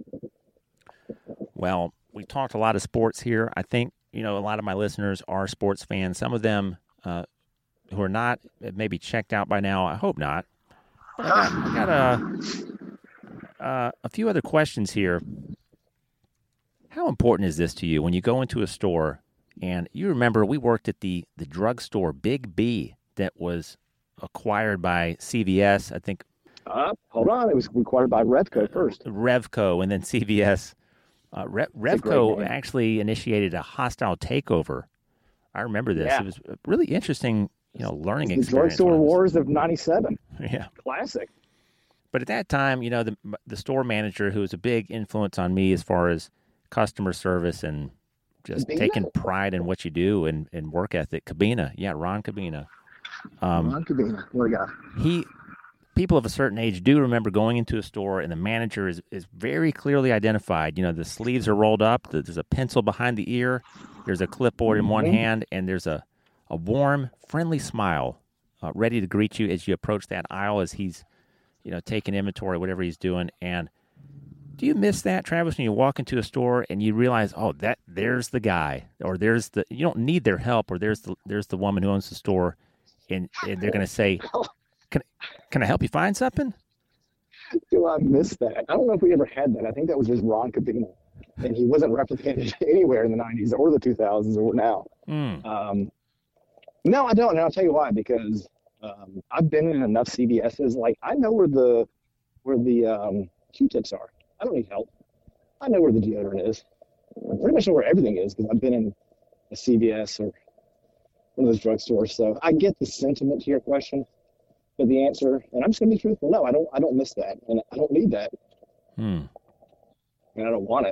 Well, we talked a lot of sports here. I think, you know, a lot of my listeners are sports fans. Some of them uh, who are not, maybe checked out by now. I hope not. But I got, I got a, uh, a few other questions here. How important is this to you when you go into a store and you remember we worked at the, the drugstore Big B that was acquired by C V S, I think. Uh, hold on. It was acquired by Revco first. Revco and then C V S. Uh, Re- Revco actually initiated a hostile takeover. I remember this. Yeah. It was a really interesting, you know, learning the experience. The drugstore wars of ninety-seven. Yeah. Classic. But at that time, you know, the the store manager who was a big influence on me as far as customer service and just Cabina? taking pride in what you do and, and work ethic. Cabina. Yeah, Ron Cabina. Um, Ron Cabina. What do we got? He... People of a certain age do remember going into a store and the manager is, is very clearly identified. You know, the sleeves are rolled up. There's a pencil behind the ear. There's a clipboard in one mm-hmm. hand, and there's a, a warm, friendly smile uh, ready to greet you as you approach that aisle as he's, you know, taking inventory, whatever he's doing. And do you miss that, Travis, when you walk into a store and you realize, oh, that there's the guy, or there's the, you don't need their help, or there's the, there's the woman who owns the store, and, and they're going to say, Can can I help you find something? Do I miss that? I don't know if we ever had that. I think that was just Ron Cabina, and he wasn't replicated anywhere in the nineties or the two thousands or now. Mm. Um, no, I don't, and I'll tell you why. Because um, I've been in enough C V S's. Like I know where the where the um, Q-tips are. I don't need help. I know where the deodorant is. I pretty much know where everything is because I've been in a C V S or one of those drugstores. So I get the sentiment to your question. But the answer, and I'm just gonna be truthful. No, I don't. I don't miss that, and I don't need that, hmm. and I don't want it.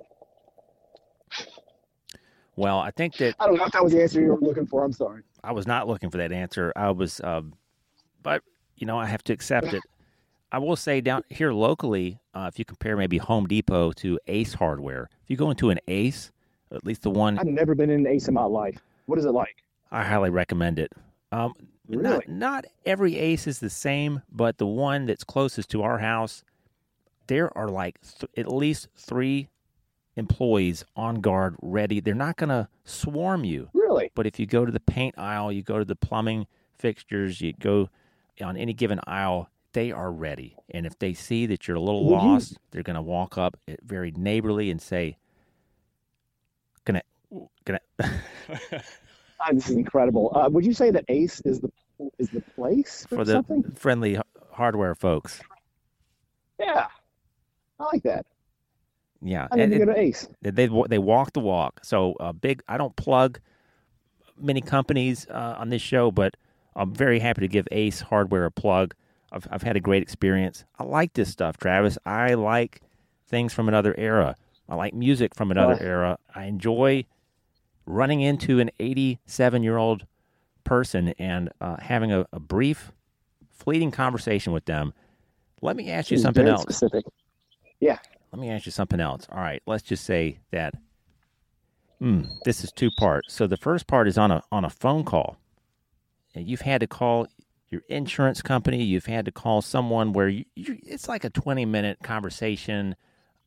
Well, I think that I don't know if that was the answer you were looking for. I'm sorry. I was not looking for that answer. I was, um, but you know, I have to accept it. I will say down here locally, uh, if you compare maybe Home Depot to Ace Hardware, if you go into an Ace, at least the one I've never been in an Ace in my life. What is it like? I highly recommend it. Um, Really? Not, not every Ace is the same, but the one that's closest to our house, there are like th- at least three employees on guard ready. They're not going to swarm you. Really? But if you go to the paint aisle, you go to the plumbing fixtures, you go on any given aisle, they are ready. And if they see that you're a little Would lost, you? They're going to walk up very neighborly and say, can I, can I? Oh, this is incredible. Uh, would you say that Ace is the is the place for, for the something? friendly hardware folks? Yeah, I like that. Yeah, I need to it, go to Ace. They they walk the walk. So uh, big. I don't plug many companies uh, on this show, but I'm very happy to give Ace Hardware a plug. I've I've had a great experience. I like this stuff, Travis. I like things from another era. I like music from another Uh, era. I enjoy running into an eighty-seven-year-old person and uh, having a, a brief, fleeting conversation with them. Let me ask you something very else. Specific. Yeah. Let me ask you something else. All right, let's just say that hmm, this is two parts. So the first part is on a on a phone call. And you've had to call your insurance company. You've had to call someone where you, you, it's like a twenty-minute conversation.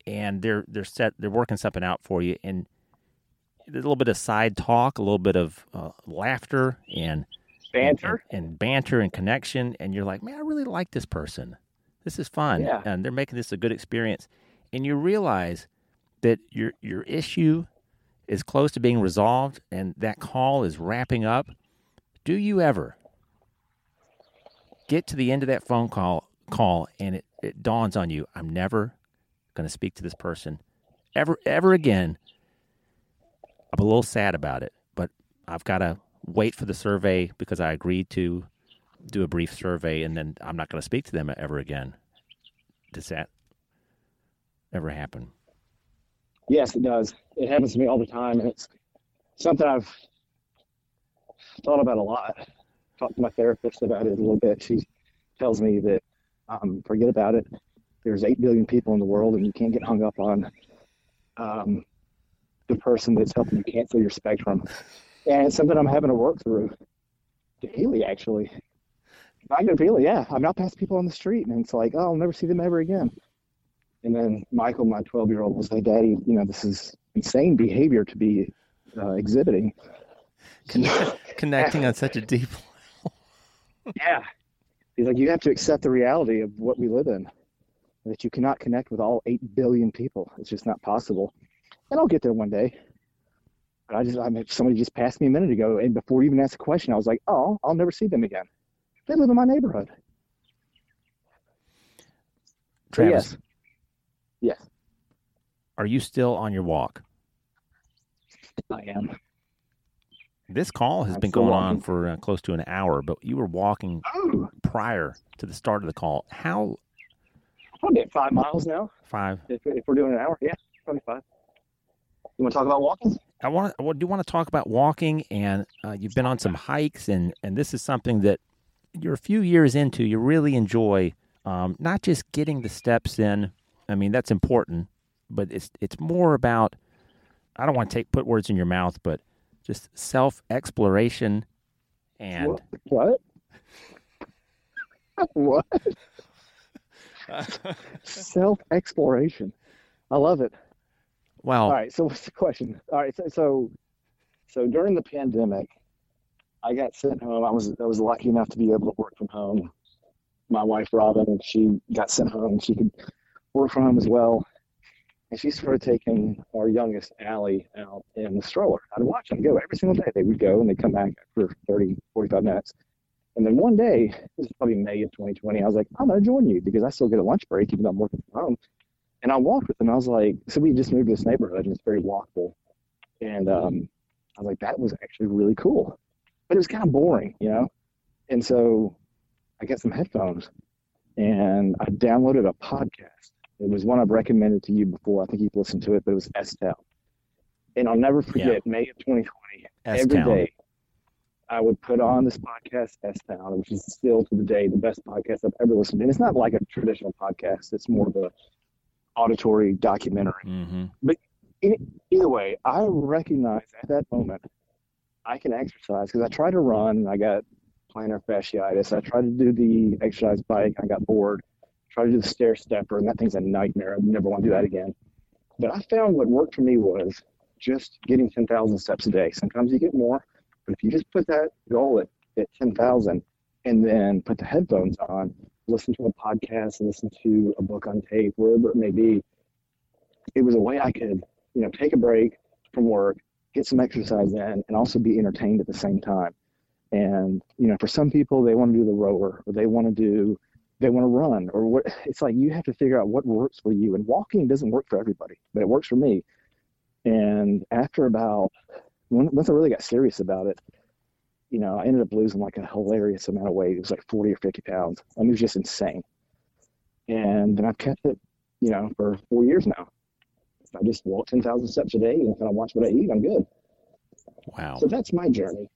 and they're they're set they're working something out for you, and a little bit of side talk, a little bit of uh, laughter and banter and, and, and banter and connection, and you're like, man, I really like this person. This is fun, yeah. and they're making this a good experience. And you realize that your your issue is close to being resolved, and that call is wrapping up. Do you ever get to the end of that phone call call and it, it dawns on you, I'm never going to speak to this person ever ever again. I'm a little sad about it, but I've got to wait for the survey because I agreed to do a brief survey, and then I'm not going to speak to them ever again. Does that ever happen? Yes, it does. It happens to me all the time, and it's something I've thought about a lot. Talked to my therapist about it a little bit. She tells me that um, forget about it. There's eight billion people in the world, and you can't get hung up on um, the person that's helping you cancel your spectrum. And it's something I'm having to work through daily, actually. I can feel it, yeah. I'm out past people on the street, and it's like, oh, I'll never see them ever again. And then Michael, my twelve-year-old, will say, Daddy, you know, this is insane behavior to be uh, exhibiting. Connecting on such a deep level. Yeah. He's like, you have to accept the reality of what we live in, that you cannot connect with all eight billion people. It's just not possible. And I'll get there one day. But I just, I mean, somebody just passed me a minute ago, and before you even asked a question, I was like, oh, I'll never see them again. They live in my neighborhood. Travis. So yes. Yes. Are you still on your walk? I am. This call has I'm been still going walking. on for uh, close to an hour, but you were walking Oh, prior to the start of the call. How? probably at five miles now. Five. If, if we're doing an hour, yeah, probably five. You want to talk about walking? I want. I do want to talk about walking, and uh, you've been on some hikes, and and this is something that you're a few years into. You really enjoy, um, not just getting the steps in. I mean, that's important, but it's it's more about. I don't want to take put words in your mouth, but just self-exploration and what? What? Self-exploration. I love it. well, All right. So what's the question? All right. So, so, so during the pandemic, I got sent home. I was I was lucky enough to be able to work from home. My wife Robin, she got sent home. She could work from home as well. And she started taking our youngest, Allie, out in the stroller. I'd watch them go every single day. They would go and they'd come back for thirty, forty-five minutes. And then one day, this was probably May of twenty twenty, I was like, I'm going to join you because I still get a lunch break even though I'm working from home. And I walked with them. I was like, so we just moved to this neighborhood and it's very walkable. And um, I was like, that was actually really cool. But it was kind of boring, you know? And so I got some headphones and I downloaded a podcast. It was one I've recommended to you before. I think you've listened to it, but it was S-Town. And I'll never forget, Yeah. May of twenty twenty, S-Town. every day I would put on this podcast, S-Town, which is still to the day the best podcast I've ever listened to. And it's not like a traditional podcast. It's more of a auditory documentary. Mm-hmm. Either way, I recognized at that moment I can exercise because I tried to run and I got plantar fasciitis. I tried to do the exercise bike. I got bored. Tried to do the stair stepper, and that thing's a nightmare. I never want to do that again. But I found what worked for me was just getting ten thousand steps a day. Sometimes you get more, but if you just put that goal at, at ten thousand and then put the headphones on, listen to a podcast, listen to a book on tape, wherever it may be, it was a way I could, you know, take a break from work, get some exercise in, and also be entertained at the same time. And, you know, for some people, they want to do the rower, or they want to do they want to run, or what. It's like you have to figure out what works for you. And walking doesn't work for everybody, but it works for me. And after about, once I really got serious about it, you know, I ended up losing like a hilarious amount of weight. It was like forty or fifty pounds. I mean, it was just insane. And then I've kept it, you know, for four years now. I just walk ten thousand steps a day and kind of watch what I eat. I'm good. Wow. So that's my journey.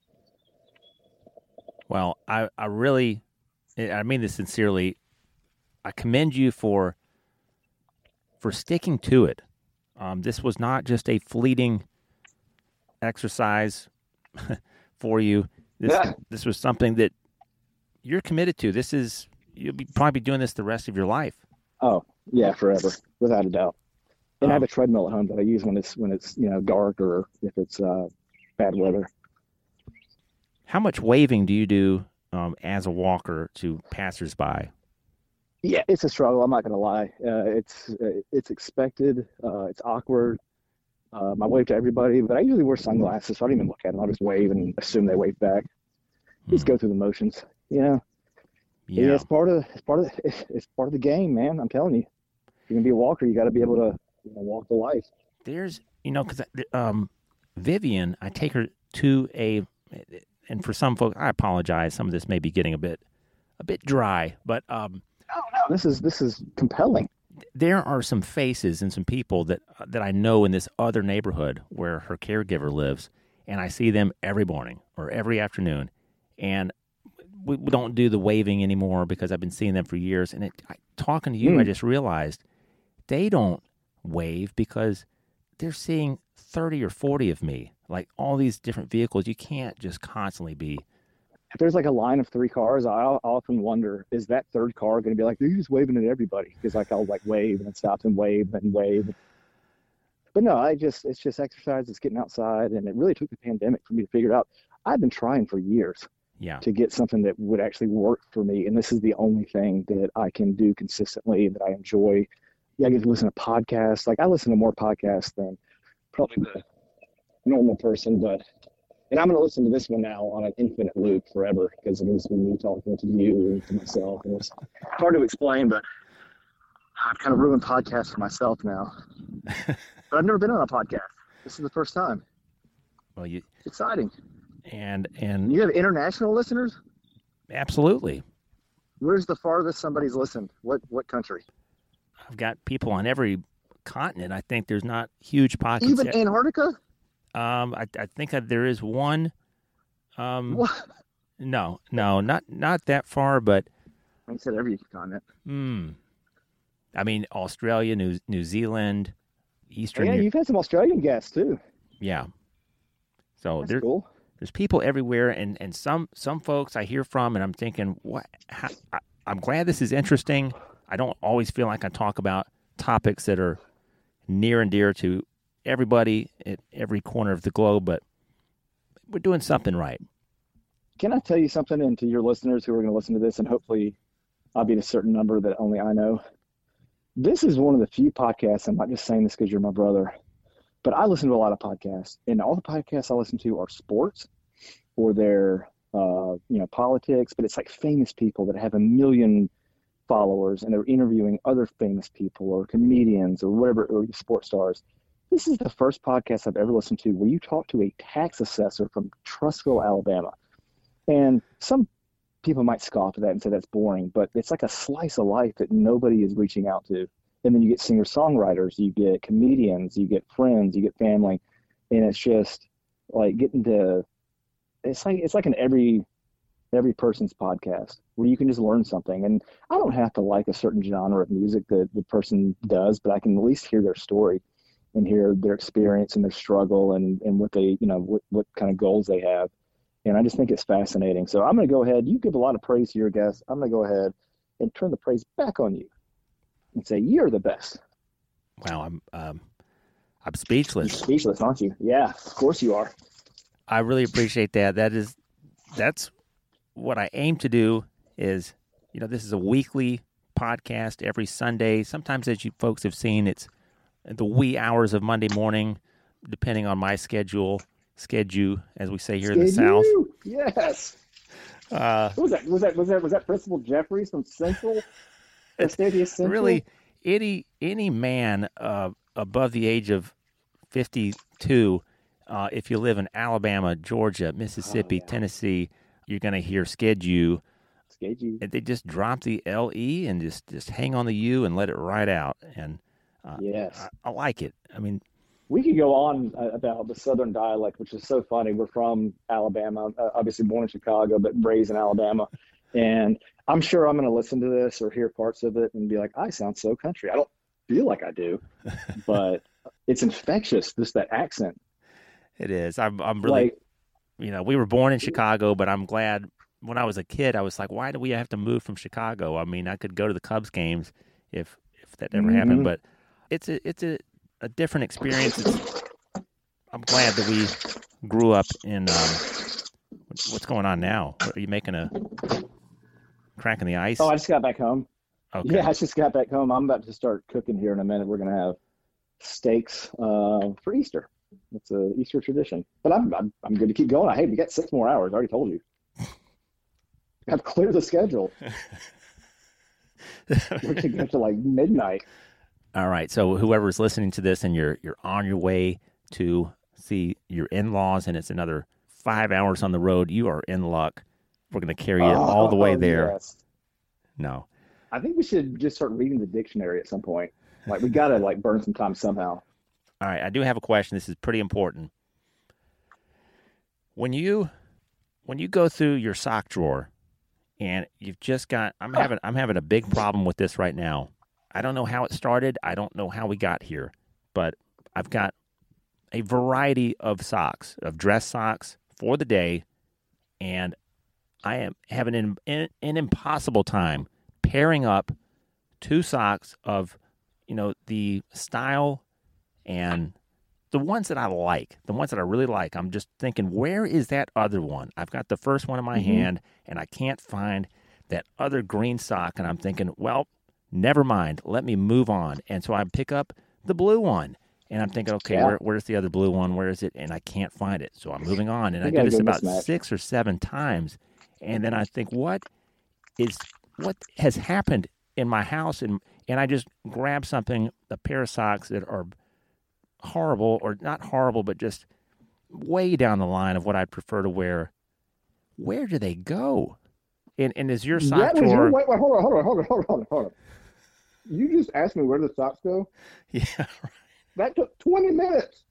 Well, I, I really, I mean this sincerely. I commend you for for sticking to it. Um, this was not just a fleeting exercise for you. This Yeah. this was something that you're committed to. This is you'll be probably be doing this the rest of your life. Oh, yeah, forever, without a doubt. And I have a treadmill at home that I use when it's, when it's, you know, dark or if it's uh, bad weather. How much waving do you do um, as a walker to passersby? Yeah, it's a struggle. I'm not going to lie. Uh, it's uh, it's expected. Uh, it's awkward. Um, I wave to everybody, but I usually wear sunglasses, so I don't even look at them. I'll just wave and assume they wave back. Hmm. Just go through the motions, you know. Yeah, yeah it's part of it's part of it's, it's part of the game, man. I'm telling you. If you're gonna be a walker, you got to be able to, you know, walk the life. There's, you know, because um, Vivian, I take her to a, and for some folks, I apologize. Some of this may be getting a bit a bit dry, but. Um, No, no, this is this is compelling. There are some faces and some people that that I know in this other neighborhood where her caregiver lives, and I see them every morning or every afternoon, and we, we don't do the waving anymore because I've been seeing them for years. And it, I, talking to you, mm. I just realized they don't wave because they're seeing thirty or forty of me, like all these different vehicles. You can't just constantly be. If there's like a line of three cars, I often wonder, is that third car going to be like, you're just waving at everybody? Because like I'll like wave and then stop and wave and wave. But no, I just, it's just exercise. It's getting outside. And it really took the pandemic for me to figure it out. I've been trying for years yeah. to get something that would actually work for me. And this is the only thing that I can do consistently that I enjoy. Yeah, I get to listen to podcasts. Like I listen to more podcasts than probably the normal person, but and I'm going to listen to this one now on an infinite loop forever because it is me talking to you and to myself. And it's hard to explain, but I've kind of ruined podcasts for myself now. But I've never been on a podcast. This is the first time. Well, you it's exciting. And and you have international listeners? Absolutely. Where's the farthest somebody's listened? What what country? I've got people on every continent. I think there's not huge pockets. Even yet. Antarctica? Um, I, I think there is one. Um, what? No, no, not not that far, but I said every continent. Hmm. I mean, Australia, New New Zealand, Eastern. Yeah, you've had some Australian guests too. Yeah. So That's there, cool. There's people everywhere, and, and some some folks I hear from, and I'm thinking, what? How, I, I'm glad this is interesting. I don't always feel like I talk about topics that are near and dear to everybody at every corner of the globe, but we're doing something right. Can I tell you something, and to your listeners who are going to listen to this, and hopefully I'll be at a certain number that only I know. This is one of the few podcasts, I'm not just saying this because you're my brother, but I listen to a lot of podcasts, and all the podcasts I listen to are sports or they're, uh, you know, politics, but it's like famous people that have a million followers, and they're interviewing other famous people or comedians or whatever, or sports stars. This is the first podcast I've ever listened to where you talk to a tax assessor from Trussville, Alabama. And some people might scoff at that and say that's boring, but it's like a slice of life that nobody is reaching out to. And then you get singer-songwriters, you get comedians, you get friends, you get family. And it's just like getting to, it's like, it's like an every, every person's podcast where you can just learn something. And I don't have to like a certain genre of music that the person does, but I can at least hear their story and hear their experience and their struggle and, and what they, you know, what, what kind of goals they have. And I just think it's fascinating. So I'm going to go ahead. You give a lot of praise to your guests. I'm going to go ahead and turn the praise back on you and say, you're the best. Wow. I'm, um, I'm speechless. You're speechless, aren't you? Yeah, of course you are. I really appreciate that. That is, that's what I aim to do is, you know, this is a weekly podcast every Sunday. Sometimes, as you folks have seen, it's the wee hours of Monday morning, depending on my schedule, schedule, as we say here schedule. in the South. Yes. Uh, Who was that? Was that was that was that Principal Jeffries from Central? Central? Really, any any man uh, above the age of fifty-two, uh, if you live in Alabama, Georgia, Mississippi, oh, yeah. Tennessee, you're going to hear schedule. Schedule. And they just drop the L E and just, just hang on the U and let it ride out. And Uh, yes, I, I like it. I mean, we could go on uh, about the Southern dialect, which is so funny. We're from Alabama, uh, obviously born in Chicago, but raised in Alabama. And I'm sure I'm going to listen to this or hear parts of it and be like, I sound so country. I don't feel like I do, but it's infectious, just that accent. It is. I'm, I'm really, like, you know, we were born in Chicago, but I'm glad when I was a kid, I was like, why do we have to move from Chicago? I mean, I could go to the Cubs games if, if that ever mm-hmm. happened, but It's a it's a a different experience. It's, I'm glad that we grew up in. Um, what's going on now? Are you making a crack in the ice? Oh, I just got back home. Okay. Yeah, I just got back home. I'm about to start cooking here in a minute. We're gonna have steaks uh, for Easter. It's a Easter tradition. But I'm, I'm I'm good to keep going. Hey, we got six more hours. I already told you. I've cleared the schedule. We're gonna go to like midnight. All right. So whoever's listening to this and you're you're on your way to see your in-laws and it's another five hours on the road, you are in luck. We're going to carry you Oh, all the way there. yes. No. I think we should just start reading the dictionary at some point. Like we gotta like burn some time somehow. All right. I do have a question. This is pretty important. When you when you go through your sock drawer and you've just got I'm having I'm having a big problem with this right now. I don't know how it started. I don't know how we got here, but I've got a variety of socks, of dress socks for the day, and I am having an, an, an impossible time pairing up two socks of, you know, the style and the ones that I like, the ones that I really like. I'm just thinking, where is that other one? I've got the first one in my Mm-hmm. hand, and I can't find that other green sock, and I'm thinking, well, never mind. Let me move on. And so I pick up the blue one. And I'm thinking, okay, Yeah. where, where's the other blue one? Where is it? And I can't find it. So I'm moving on. And You I do gotta this go about mismatch. six or seven times. And then I think, what is what has happened in my house? And and I just grab something, a pair of socks that are horrible, or not horrible, but just way down the line of what I'd prefer to wear. Where do they go? And and is your sock That was drawer? your, wait, wait, hold on, hold on, hold on, hold on, hold on, hold on. You just asked me where the socks go? Yeah. That took twenty minutes.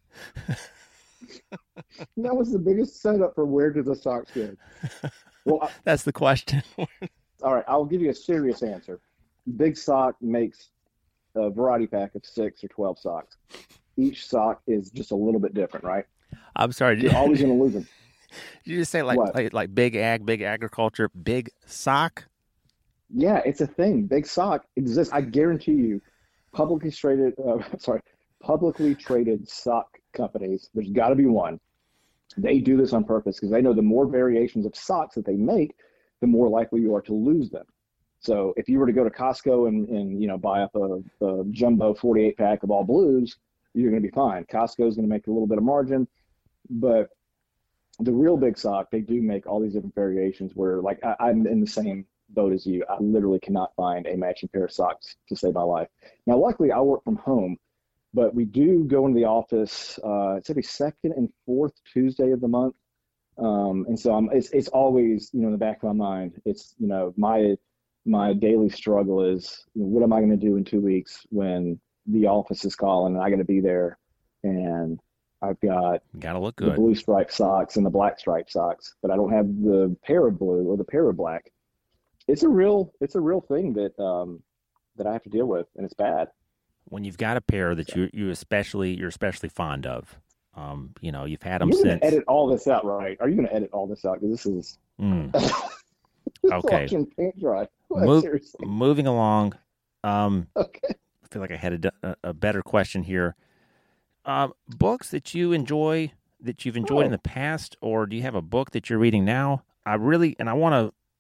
That was the biggest setup for where do the socks go. Well, I, That's the question. all right, I'll give you a serious answer. Big Sock makes a variety pack of six or twelve socks. Each sock is just a little bit different, right? I'm sorry. Did You're you, always going to lose them. did you just say like, What? like like big ag, big agriculture, big sock? Yeah, it's a thing. Big Sock exists. I guarantee you, publicly traded, uh, sorry, publicly traded sock companies, there's got to be one. They do this on purpose because they know the more variations of socks that they make, the more likely you are to lose them. So if you were to go to Costco and, and you know buy up a, a jumbo forty-eight pack of all blues, you're going to be fine. Costco is going to make a little bit of margin, but the real Big Sock, they do make all these different variations where, like, I, I'm in the same boat as you. I literally cannot find a matching pair of socks to save my life. Now, luckily, I work from home, but we do go into the office. Uh, it's every second and fourth Tuesday of the month, um, and so I'm, it's it's always you know in the back of my mind. It's you know my my daily struggle is you know, what am I going to do in two weeks when the office is calling and I got to be there, and I've got Gotta look the good. blue striped socks and the black striped socks, but I don't have the pair of blue or the pair of black. It's a real, it's a real thing that um, that I have to deal with, and it's bad. When you've got a pair that you you especially you're especially fond of, um, you know, you've had them You're since. gonna edit all this out, right? Are you gonna edit all this out? Because this is Mm. this is Okay. watching paint dry. What, Move- seriously? Moving along, um, Okay. I feel like I had a, a, a better question here. Um, books that you enjoy, that you've enjoyed Oh. in the past, or do you have a book that you're reading now? I really, and I want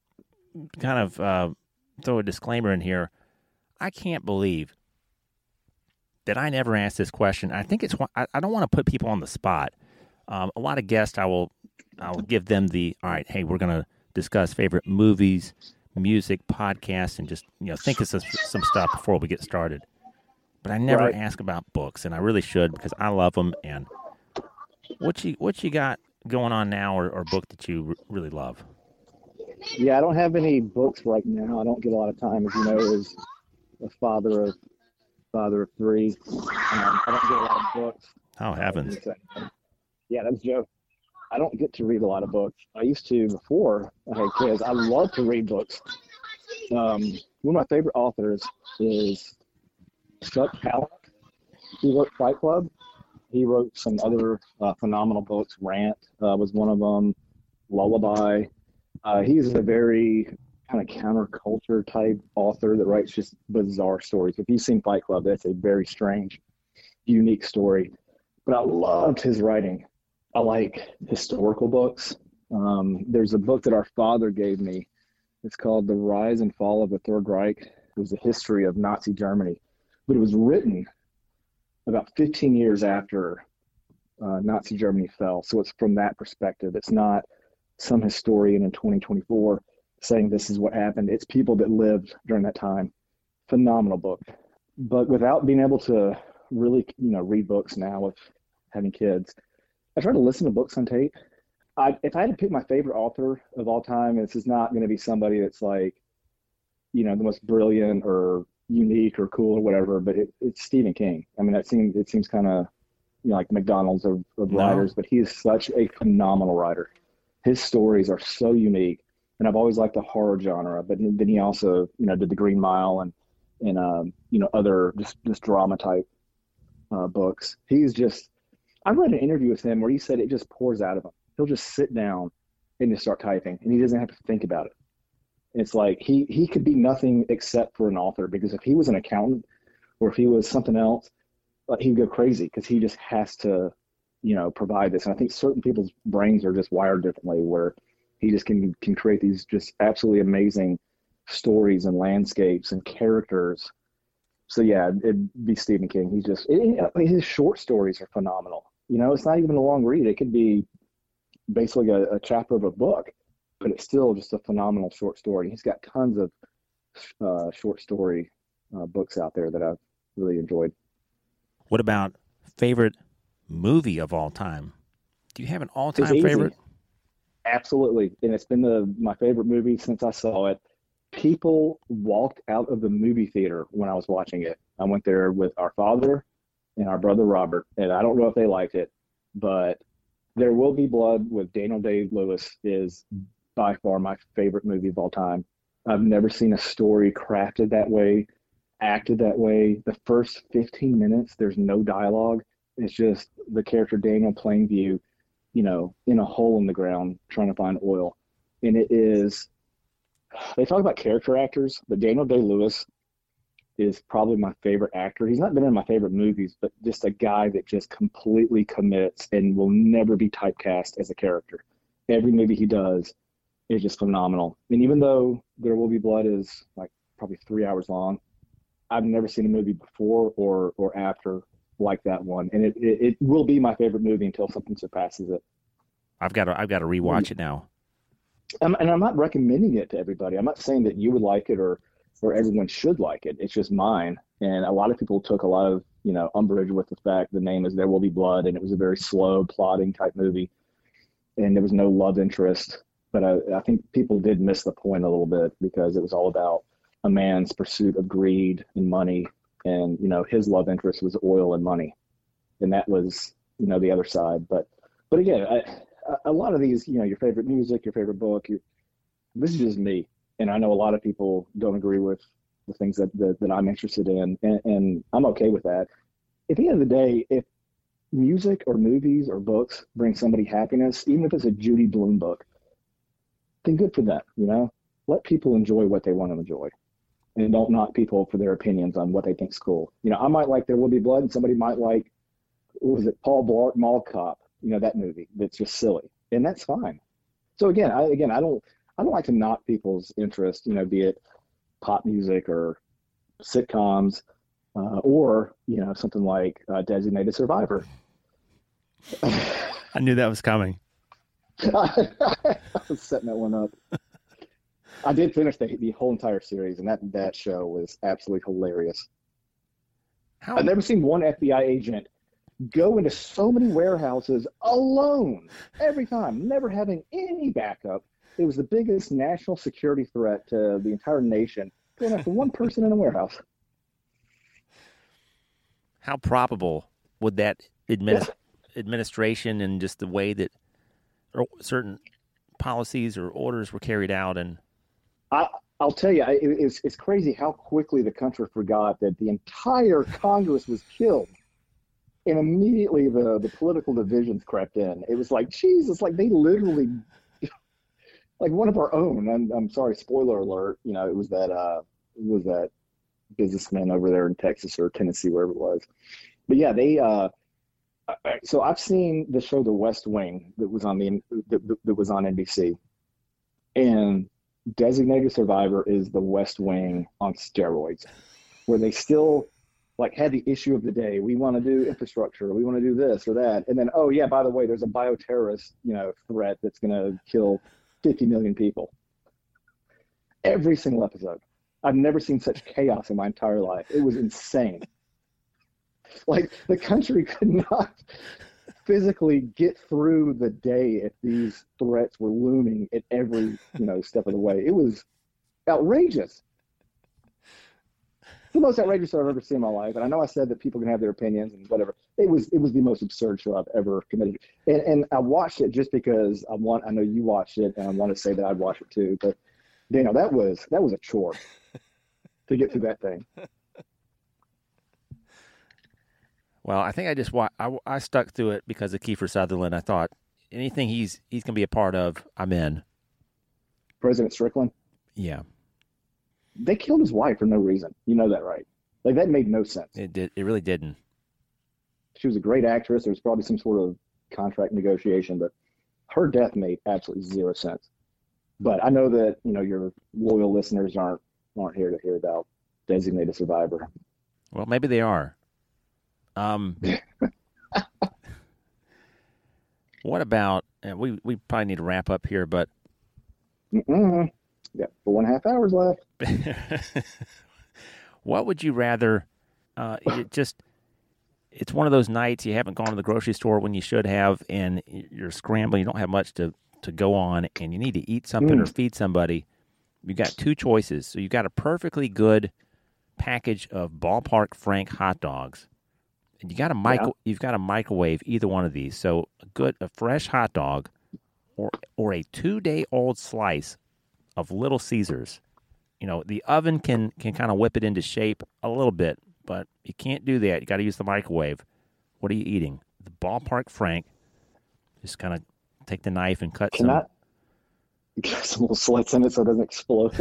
to kind of uh, throw a disclaimer in here. I can't believe that I never asked this question. I think it's, I, I don't want to put people on the spot. Um, a lot of guests, I will, I will give them the, all right, hey, we're going to discuss favorite movies, music, podcasts, and just, you know, think of some, some stuff before we get started. But I never Right. ask about books, and I really should because I love them. And what you what you got going on now, or, or book that you r- really love? Yeah, I don't have any books right now. I don't get a lot of time, as you know, as a father of father of three. Um, I don't get a lot of books. Oh heavens! Yeah, that's Joe. I don't get to read a lot of books. I used to before I had kids. I love to read books. Um, one of my favorite authors is Chuck Palahniuk. He wrote Fight Club. He wrote some other uh, phenomenal books. Rant uh, was one of them. Lullaby. Uh, he's a very kind of counterculture type author that writes just bizarre stories. If you've seen Fight Club, that's a very strange unique story. But I loved his writing. I like historical books. Um, there's a book that our father gave me. It's called The Rise and Fall of the Third Reich. It was a history of Nazi Germany, but it was written about fifteen years after uh, Nazi Germany fell. So it's from that perspective. It's not some historian in twenty twenty-four saying this is what happened. It's people that lived during that time. Phenomenal book. But without being able to really, you know, read books now with having kids, I try to listen to books on tape. I, if I had to pick my favorite author of all time, this is not going to be somebody that's like, you know, the most brilliant or unique or cool or whatever, but it, it's Stephen King. I mean, that seems, it seems kind of, you know, like McDonald's of, of No. writers, but he is such a phenomenal writer. His stories are so unique, and I've always liked the horror genre, but then he also, you know, did The Green Mile and, and um, you know, other just, just drama type uh, books. He's just, I read an interview with him where he said it just pours out of him. He'll just sit down and just start typing, and he doesn't have to think about it. It's like he, he could be nothing except for an author, because if he was an accountant or if he was something else, like, he'd go crazy because he just has to, you know, provide this. And I think certain people's brains are just wired differently, where he just can, can create these just absolutely amazing stories and landscapes and characters. So yeah, it'd be Stephen King. He's just, it, his short stories are phenomenal. You know, it's not even a long read. It could be basically a, a chapter of a book, but it's still just a phenomenal short story. He's got tons of uh, short story uh, books out there that I've really enjoyed. What about favorite movie of all time? Do you have an It's all-time easy. favorite? Absolutely. And it's been the my favorite movie since I saw it. People walked out of the movie theater when I was watching it. I went there with our father and our brother Robert, and I don't know if they liked it, but There Will Be Blood with Daniel Day-Lewis is by far my favorite movie of all time. I've never seen a story crafted that way, acted that way. The first fifteen minutes, there's no dialogue. It's just the character Daniel Plainview, you know, in a hole in the ground trying to find oil. And it is, they talk about character actors, but Daniel Day-Lewis is probably my favorite actor. He's not been in my favorite movies, but just a guy that just completely commits and will never be typecast as a character. Every movie he does is just phenomenal. And even though There Will Be Blood is like probably three hours long, I've never seen a movie before or or after like that one. And it, it, it will be my favorite movie until something surpasses it. I've got to, I've got to rewatch it now. Um, and I'm not recommending it to everybody. I'm not saying that you would like it or or everyone should like it. It's just mine. And a lot of people took a lot of, you know, umbrage with the fact the name is There Will Be Blood, and it was a very slow, plodding type movie, and there was no love interest. But I, I think people did miss the point a little bit, because it was all about a man's pursuit of greed and money, and, you know, his love interest was oil and money, and that was, you know, the other side. But but again, I, a lot of these, you know, your favorite music, your favorite book, your, this is just me. And I know a lot of people don't agree with the things that, that, that I'm interested in, and, and I'm okay with that. At the end of the day, if music or movies or books bring somebody happiness, even if it's a Judy Blume book, then good for them, you know? Let people enjoy what they want to enjoy, and don't knock people for their opinions on what they think's cool. You know, I might like There Will Be Blood, and somebody might like, what was it, Paul Blart Mall Cop, you know, that movie that's just silly, and that's fine. So again, I, again, I don't, I don't like to knock people's interest, you know, be it pop music or sitcoms, uh, or, you know, something like uh, Designated Survivor. I knew that was coming. I was setting that one up. I did finish the, the whole entire series, and that, that show was absolutely hilarious. How? I've never seen one F B I agent go into so many warehouses alone every time, never having any backup. It was the biggest national security threat to the entire nation, going after one person in a warehouse. How probable would that administ- administration and just the way that certain policies or orders were carried out? And I, I'll tell you, it, it's, it's crazy how quickly the country forgot that the entire Congress was killed. And immediately the, the political divisions crept in. It was like, Jesus, like they literally, like one of our own, I'm, I'm sorry, spoiler alert, you know, it was that, uh, it was that businessman over there in Texas or Tennessee, wherever it was. But yeah, they. Uh, so I've seen the show The West Wing that was on the that, that was on N B C, and Designated Survivor is The West Wing on steroids, where they still like had the issue of the day. We want to do infrastructure. We want to do this or that, and then oh yeah, by the way, there's a bioterrorist you know threat that's going to kill fifty million people. Every single episode. I've never seen such chaos in my entire life. It was insane. Like the country could not physically get through the day if these threats were looming at every, you know, step of the way. It was outrageous. The most outrageous I've ever seen in my life. And I know I said that people can have their opinions and whatever. It was it was the most absurd show I've ever committed. And, and I watched it just because I want. I know you watched it, and I want to say that I'd watch it too. But Daniel, that was that was a chore to get through that thing. Well, I think I just wa- I, I stuck through it because of Kiefer Sutherland. I thought anything he's he's gonna be a part of, I'm in. President Strickland. Yeah. They killed his wife for no reason. You know that, right? Like that made no sense. It did. It really didn't. She was a great actress. There was probably some sort of contract negotiation, but her death made absolutely zero sense. But I know that you know your loyal listeners aren't aren't here to hear about Designated Survivor. Well, maybe they are. Um, what about? And we we probably need to wrap up here, but Mm-mm. Yeah, four and a half hours left. What would you rather? Uh, it just it's one of those nights you haven't gone to the grocery store when you should have, and you're scrambling. You don't have much to, to go on, and you need to eat something mm. or feed somebody. You got two choices. So you got a perfectly good package of Ballpark Frank hot dogs, and you got a micro. Yeah. You've got a microwave either one of these. So a good, a fresh hot dog, or or a two day old slice of Little Caesars. You know, the oven can, can kind of whip it into shape a little bit, but you can't do that. You got to use the microwave. What are you eating? The Ballpark Frank. Just kind of take the knife and cut can some. I, get some little slits in it so it doesn't explode.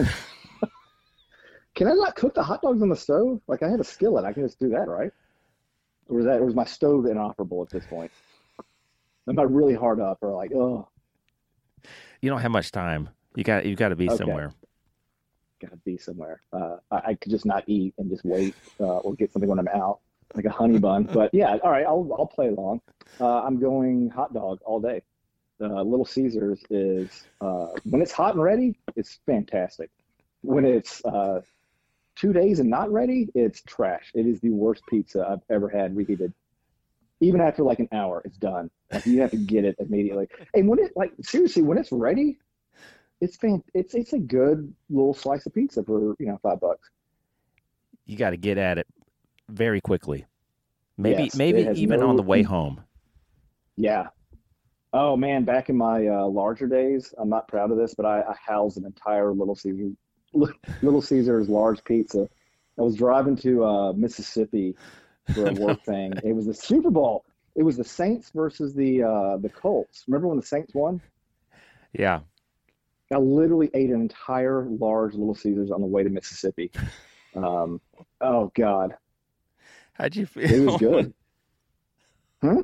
Can I not cook the hot dogs on the stove? Like I have a skillet. I can just do that, right? Or is that, or is my stove inoperable at this point? Am I really hard up or like, oh? You don't have much time. You got you got to be okay. somewhere. Got to be somewhere. Uh, I, I could just not eat and just wait uh, or get something when I'm out, like a honey bun. But yeah, all right, I'll I'll play along. Uh, I'm going hot dog all day. Uh, Little Caesars is uh, when it's hot and ready, it's fantastic. When it's uh, two days and not ready, it's trash. It is the worst pizza I've ever had reheated. Even after like an hour, it's done. Like you have to get it immediately. And when it like seriously, when it's ready. It's fan. It's it's a good little slice of pizza for you know five bucks. You got to get at it very quickly. Maybe yes, maybe even no, on the way home. Yeah. Oh man, back in my uh, larger days, I'm not proud of this, but I, I housed an entire Little Caesar, Little Caesar's large pizza. I was driving to uh, Mississippi for a work thing. It was the Super Bowl. It was the Saints versus the uh, the Colts. Remember when the Saints won? Yeah. I literally ate an entire large Little Caesars on the way to Mississippi. Um, oh, God. How'd you feel? It was good. Huh?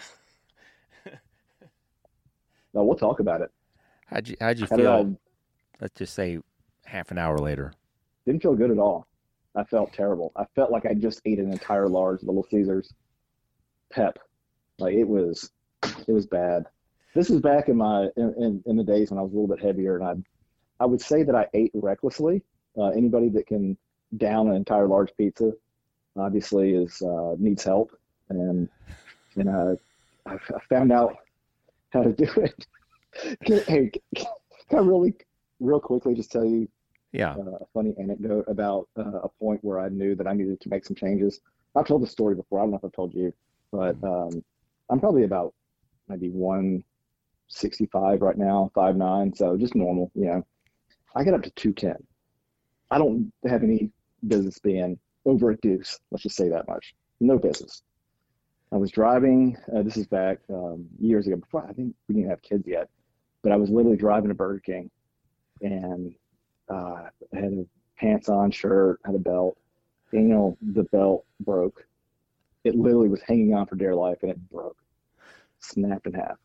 No, we'll talk about it. How'd you, how'd you How feel, I, let's just say, half an hour later? Didn't feel good at all. I felt terrible. I felt like I just ate an entire large Little Caesars pep. Like, it was, it was bad. This is back in my in, in, in the days when I was a little bit heavier, and I I would say that I ate recklessly. Uh, anybody that can down an entire large pizza, obviously, is uh, needs help, and and uh, I, I found out how to do it. Can, hey, can I really, real quickly, just tell you yeah. uh, a funny anecdote about uh, a point where I knew that I needed to make some changes. I've told the story before. I don't know if I've told you, but um, I'm probably about maybe one sixty-five right now, five nine, so just normal, you know. I got up to two ten. I don't have any business being over a deuce, let's just say that much. No business. I was driving, uh, this is back um, years ago, before I think we didn't have kids yet, but I was literally driving to Burger King, and uh, I had a pants on shirt, had a belt, and, you know, the belt broke it literally was hanging on for dear life, and it broke, snapped in half.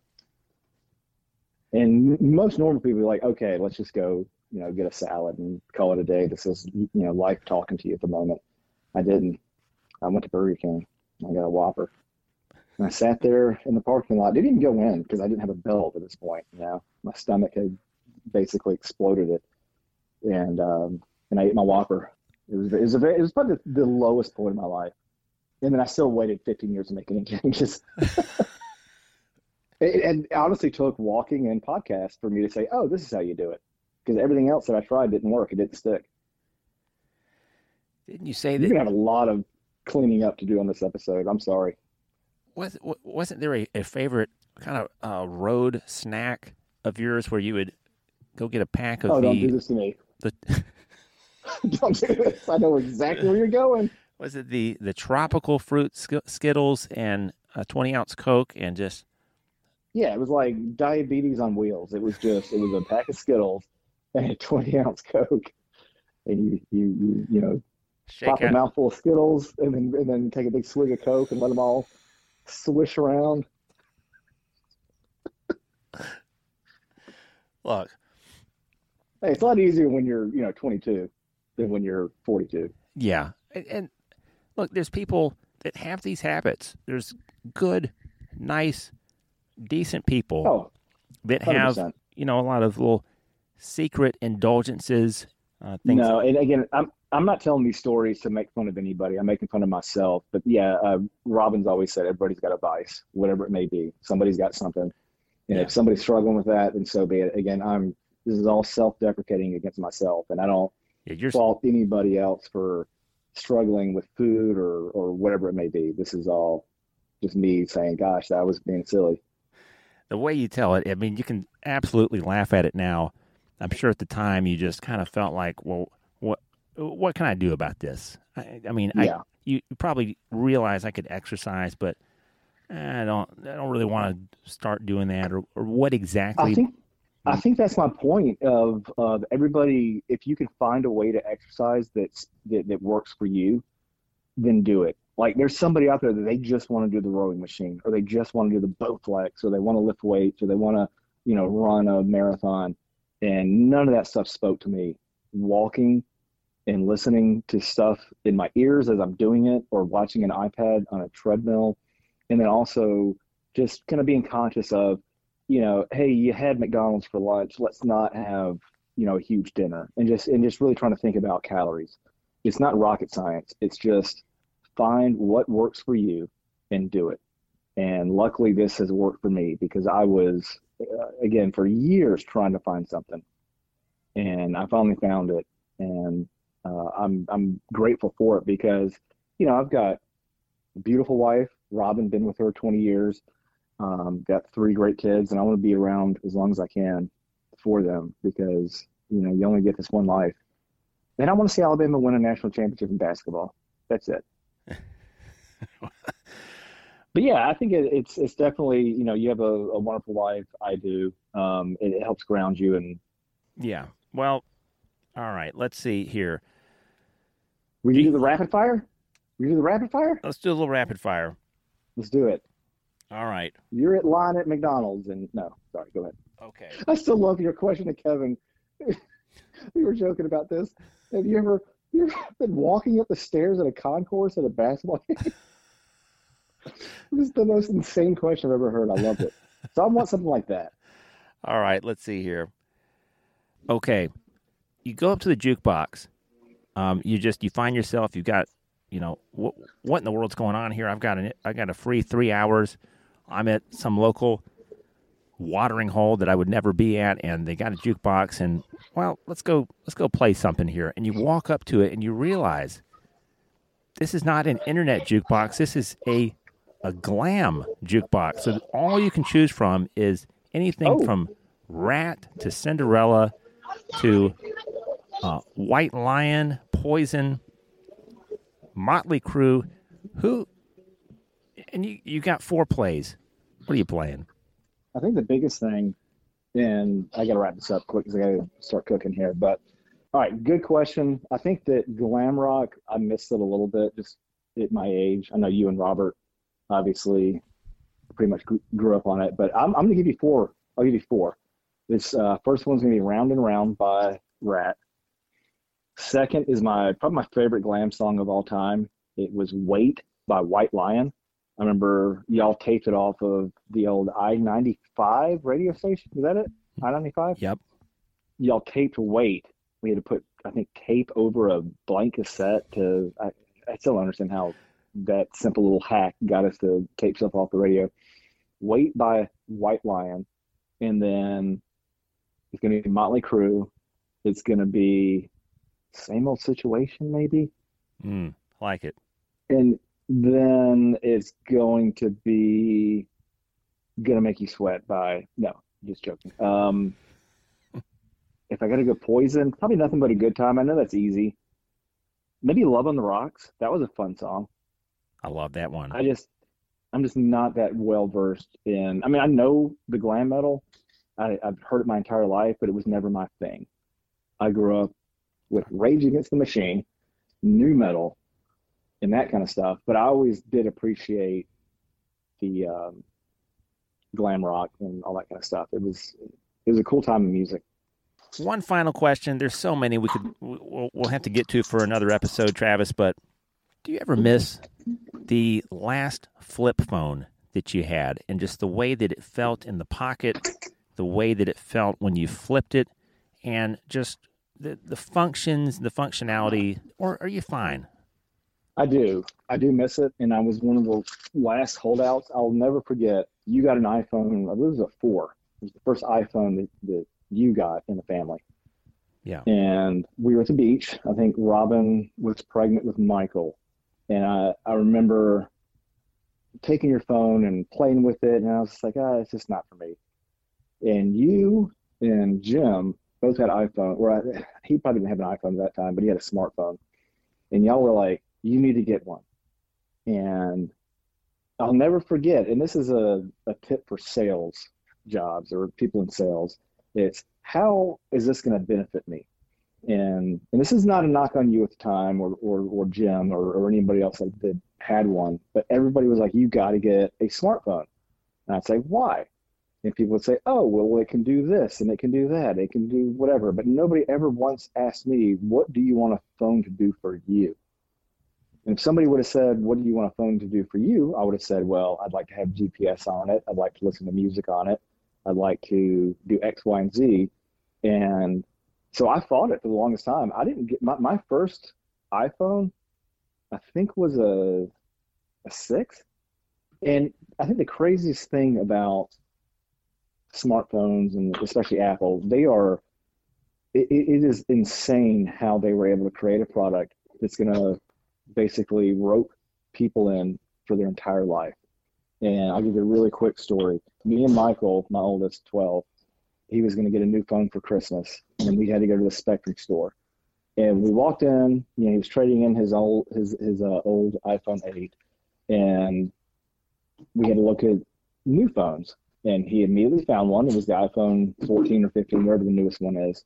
And most normal people are like, okay, let's just go, you know, get a salad and call it a day. This is, you know, life talking to you at the moment. I didn't. I went to Burger King. I got a Whopper. And I sat there in the parking lot. Didn't even go in because I didn't have a belt at this point. You know, my stomach had basically exploded it, and um, and I ate my Whopper. It was it was a very, it was probably the, the lowest point of my life. And then I still waited fifteen years to make any changes. it, and it honestly took walking and podcast for me to say, oh, this is how you do it, because everything else that I tried didn't work. It didn't stick. Didn't you say that? You're gonna have a lot of cleaning up to do on this episode. I'm sorry. Was, wasn't there a, a favorite kind of uh, road snack of yours where you would go get a pack of oh, the... don't do this to me. The, don't do this. I know exactly where you're going. Was it the, the tropical fruit Skittles and a twenty-ounce Coke and just... Yeah, it was like diabetes on wheels. It was just, it was a pack of Skittles and a twenty-ounce Coke. And you, you, you, you know, Shake pop out. a mouthful of Skittles and then and then take a big swig of Coke and let them all swish around. Look. Hey, it's a lot easier when you're, you know, twenty-two than when you're forty-two. Yeah. And, and look, there's people that have these habits. There's good, nice, decent people Oh, that one hundred have, percent. you know, a lot of little secret indulgences, uh, things. No, and again, I'm I'm not telling these stories to make fun of anybody. I'm making fun of myself. But yeah, uh, Robin's always said everybody's got a vice, whatever it may be. Somebody's got something, and Yeah. if somebody's struggling with that, then so be it. Again, I'm this is all self-deprecating against myself, and I don't Yeah, you're, fault anybody else for struggling with food or or whatever it may be. This is all just me saying, "Gosh, that was being silly." the way you tell it, I mean, you can absolutely laugh at it now. I'm sure at the time you just kind of felt like, well, what what can I do about this? I, I mean, Yeah. I you probably realize I could exercise, but I don't I don't really want to start doing that, or, or what exactly. I think I think that's my point of of everybody. If you can find a way to exercise that's that, that works for you, then do it. Like there's somebody out there that they just want to do the rowing machine, or they just want to do the Bowflex, or they want to lift weights, or they want to, you know, run a marathon. And none of that stuff spoke to me. Walking and listening to stuff in my ears as I'm doing it, or watching an iPad on a treadmill, and then also just kind of being conscious of, you know, hey, you had McDonald's for lunch. Let's not have, you know, a huge dinner, and just and just really trying to think about calories. It's not rocket science. It's just find what works for you and do it. And luckily, this has worked for me because I was, uh, again, for years trying to find something, and I finally found it, and uh, I'm I'm grateful for it because, you know, I've got a beautiful wife, Robin, been with her twenty years. Um, got three great kids, and I want to be around as long as I can for them because, you know, you only get this one life. And I want to see Alabama win a national championship in basketball. That's it. But yeah, I think it, it's it's definitely, you know, you have a, a wonderful life. I do. Um, it, it helps ground you. And Yeah. Well, all right. Let's see here. we do the rapid fire. We do the rapid fire. Let's do a little rapid fire. Let's do it. All right. You're at line at McDonald's, and no, sorry, go ahead. Okay. I still love your question to Kevin. We were joking about this. Have you ever you ever been walking up the stairs at a concourse at a basketball game? This is the most insane question I've ever heard. I loved it. So I want something like that. All right. Let's see here. Okay. You go up to the jukebox. Um, you just you find yourself. You've got, you know, what what in the world's going on here? I've got an I got a free three hours. I'm at some local watering hole that I would never be at, and they got a jukebox, and well, let's go let's go play something here. And you walk up to it, and you realize this is not an internet jukebox. This is a a glam jukebox. So all you can choose from is anything Oh. from Rat to Cinderella to uh, White Lion, Poison, Motley Crue. Who? And you you got four plays. What are you playing? I think the biggest thing, and I got to wrap this up quick because I got to start cooking here. But all right, good question. I think that glam rock, I missed it a little bit. Just at my age. I know you and Robert obviously pretty much grew, grew up on it, but I'm, I'm going to give you four. I'll give you four. This uh, first one's going to be Round and Round by Rat. Second is my probably my favorite glam song of all time. It was Wait by White Lion. I remember y'all taped it off of the old I ninety-five radio station. Is that it? I ninety-five? Yep. Y'all taped Wait. We had to put, I think, tape over a blank cassette to, I, I still don't understand how that simple little hack got us to tape stuff off the radio. Wait by White Lion. And then it's going to be Motley Crue. It's going to be Same Old Situation, maybe. Mm, like it. And then it's going to be Gonna Make You Sweat by, no, just joking. Um, if I got to go Poison, probably Nothing But a Good Time. I know that's easy. Maybe Love on the Rocks. That was a fun song. I love that one. I just, I'm just not that well versed in, I mean, I know the glam metal. I, I've heard it my entire life, but it was never my thing. I grew up with Rage Against the Machine, nu metal, and that kind of stuff. But I always did appreciate the um, glam rock and all that kind of stuff. It was it was a cool time in music. One final question. There's so many we could we'll, we'll have to get to for another episode, Travis. But do you ever miss the last flip phone that you had, and just the way that it felt in the pocket, the way that it felt when you flipped it, and just the the functions, the functionality? Or are you fine? I do. I do miss it, and I was one of the last holdouts. I'll never forget, you got an iPhone, I believe it was a four. It was the first iPhone that, that you got in the family. Yeah. And we were at the beach. I think Robin was pregnant with Michael. And I, I remember taking your phone and playing with it, and I was just like, ah, it's just not for me. And you and Jim both had iPhone, or I, he probably didn't have an iPhone at that time, but he had a smartphone. And y'all were like, you need to get one. And I'll never forget, and this is a, a tip for sales jobs or people in sales, it's how is this going to benefit me? And and this is not a knock on you at the time or or, or Jim or, or anybody else that, that had one, but everybody was like, you got to get a smartphone. And I'd say, why? And people would say, oh, well, it can do this and it can do that. It can do whatever. But nobody ever once asked me, what do you want a phone to do for you? And if somebody would have said, what do you want a phone to do for you? I would have said, well, I'd like to have G P S on it. I'd like to listen to music on it. I'd like to do X, Y, and Z. And so I fought it for the longest time. I didn't get my, my first iPhone, I think was a, a six. And I think the craziest thing about smartphones, and especially Apple, they are, it, it is insane how they were able to create a product that's going to basically rope people in for their entire life. And I'll give you a really quick story. Me and Michael, my oldest, twelve, he was going to get a new phone for Christmas, and we had to go to the Spectrum store. And we walked in, you know, he was trading in his old his his uh, old iPhone eight, and we had to look at new phones. And he immediately found one. It was the iPhone fourteen or fifteen, whatever the newest one is.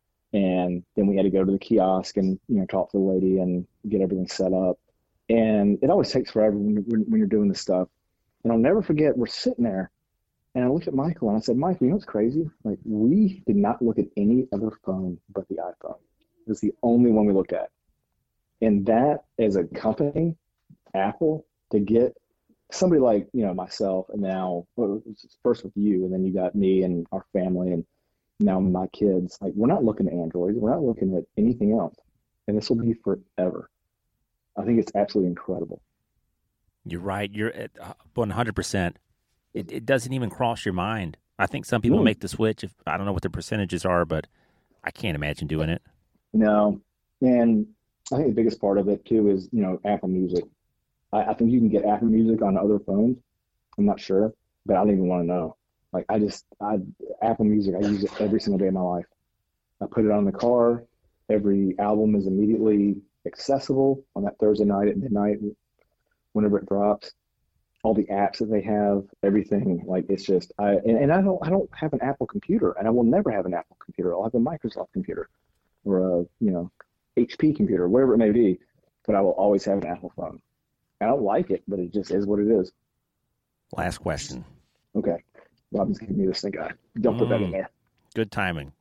And then we had to go to the kiosk and, you know, talk to the lady and get everything set up. And it always takes forever when, when you're doing this stuff. And I'll never forget, we're sitting there, and I looked at Michael and I said, Michael, you know what's crazy? Like, we did not look at any other phone but the iPhone. It was the only one we looked at. And that, as a company, Apple, to get somebody like, you know, myself, and now, well, first with you, and then you got me and our family, and now my kids, like, we're not looking at Android. We're not looking at anything else. And this will be forever. I think it's absolutely incredible. You're right. You're at one hundred percent. It, it doesn't even cross your mind. I think some people mm. make the switch. If I don't know what the percentages are, but I can't imagine doing it. No. And I think the biggest part of it, too, is, you know, Apple Music. I, I think you can get Apple Music on other phones. I'm not sure, but I don't even want to know. Like, I just, I, Apple Music, I use it every single day of my life. I put it on the car. Every album is immediately accessible on that Thursday night at midnight, whenever it drops. All the apps that they have, everything, like, it's just, I, and, and I don't, I don't have an Apple computer, and I will never have an Apple computer. I'll have a Microsoft computer or a, you know, H P computer, whatever it may be, but I will always have an Apple phone. I don't like it, but it just is what it is. Last question. Okay. Robin's giving me this thing. I don't put that in Mm, there. good timing.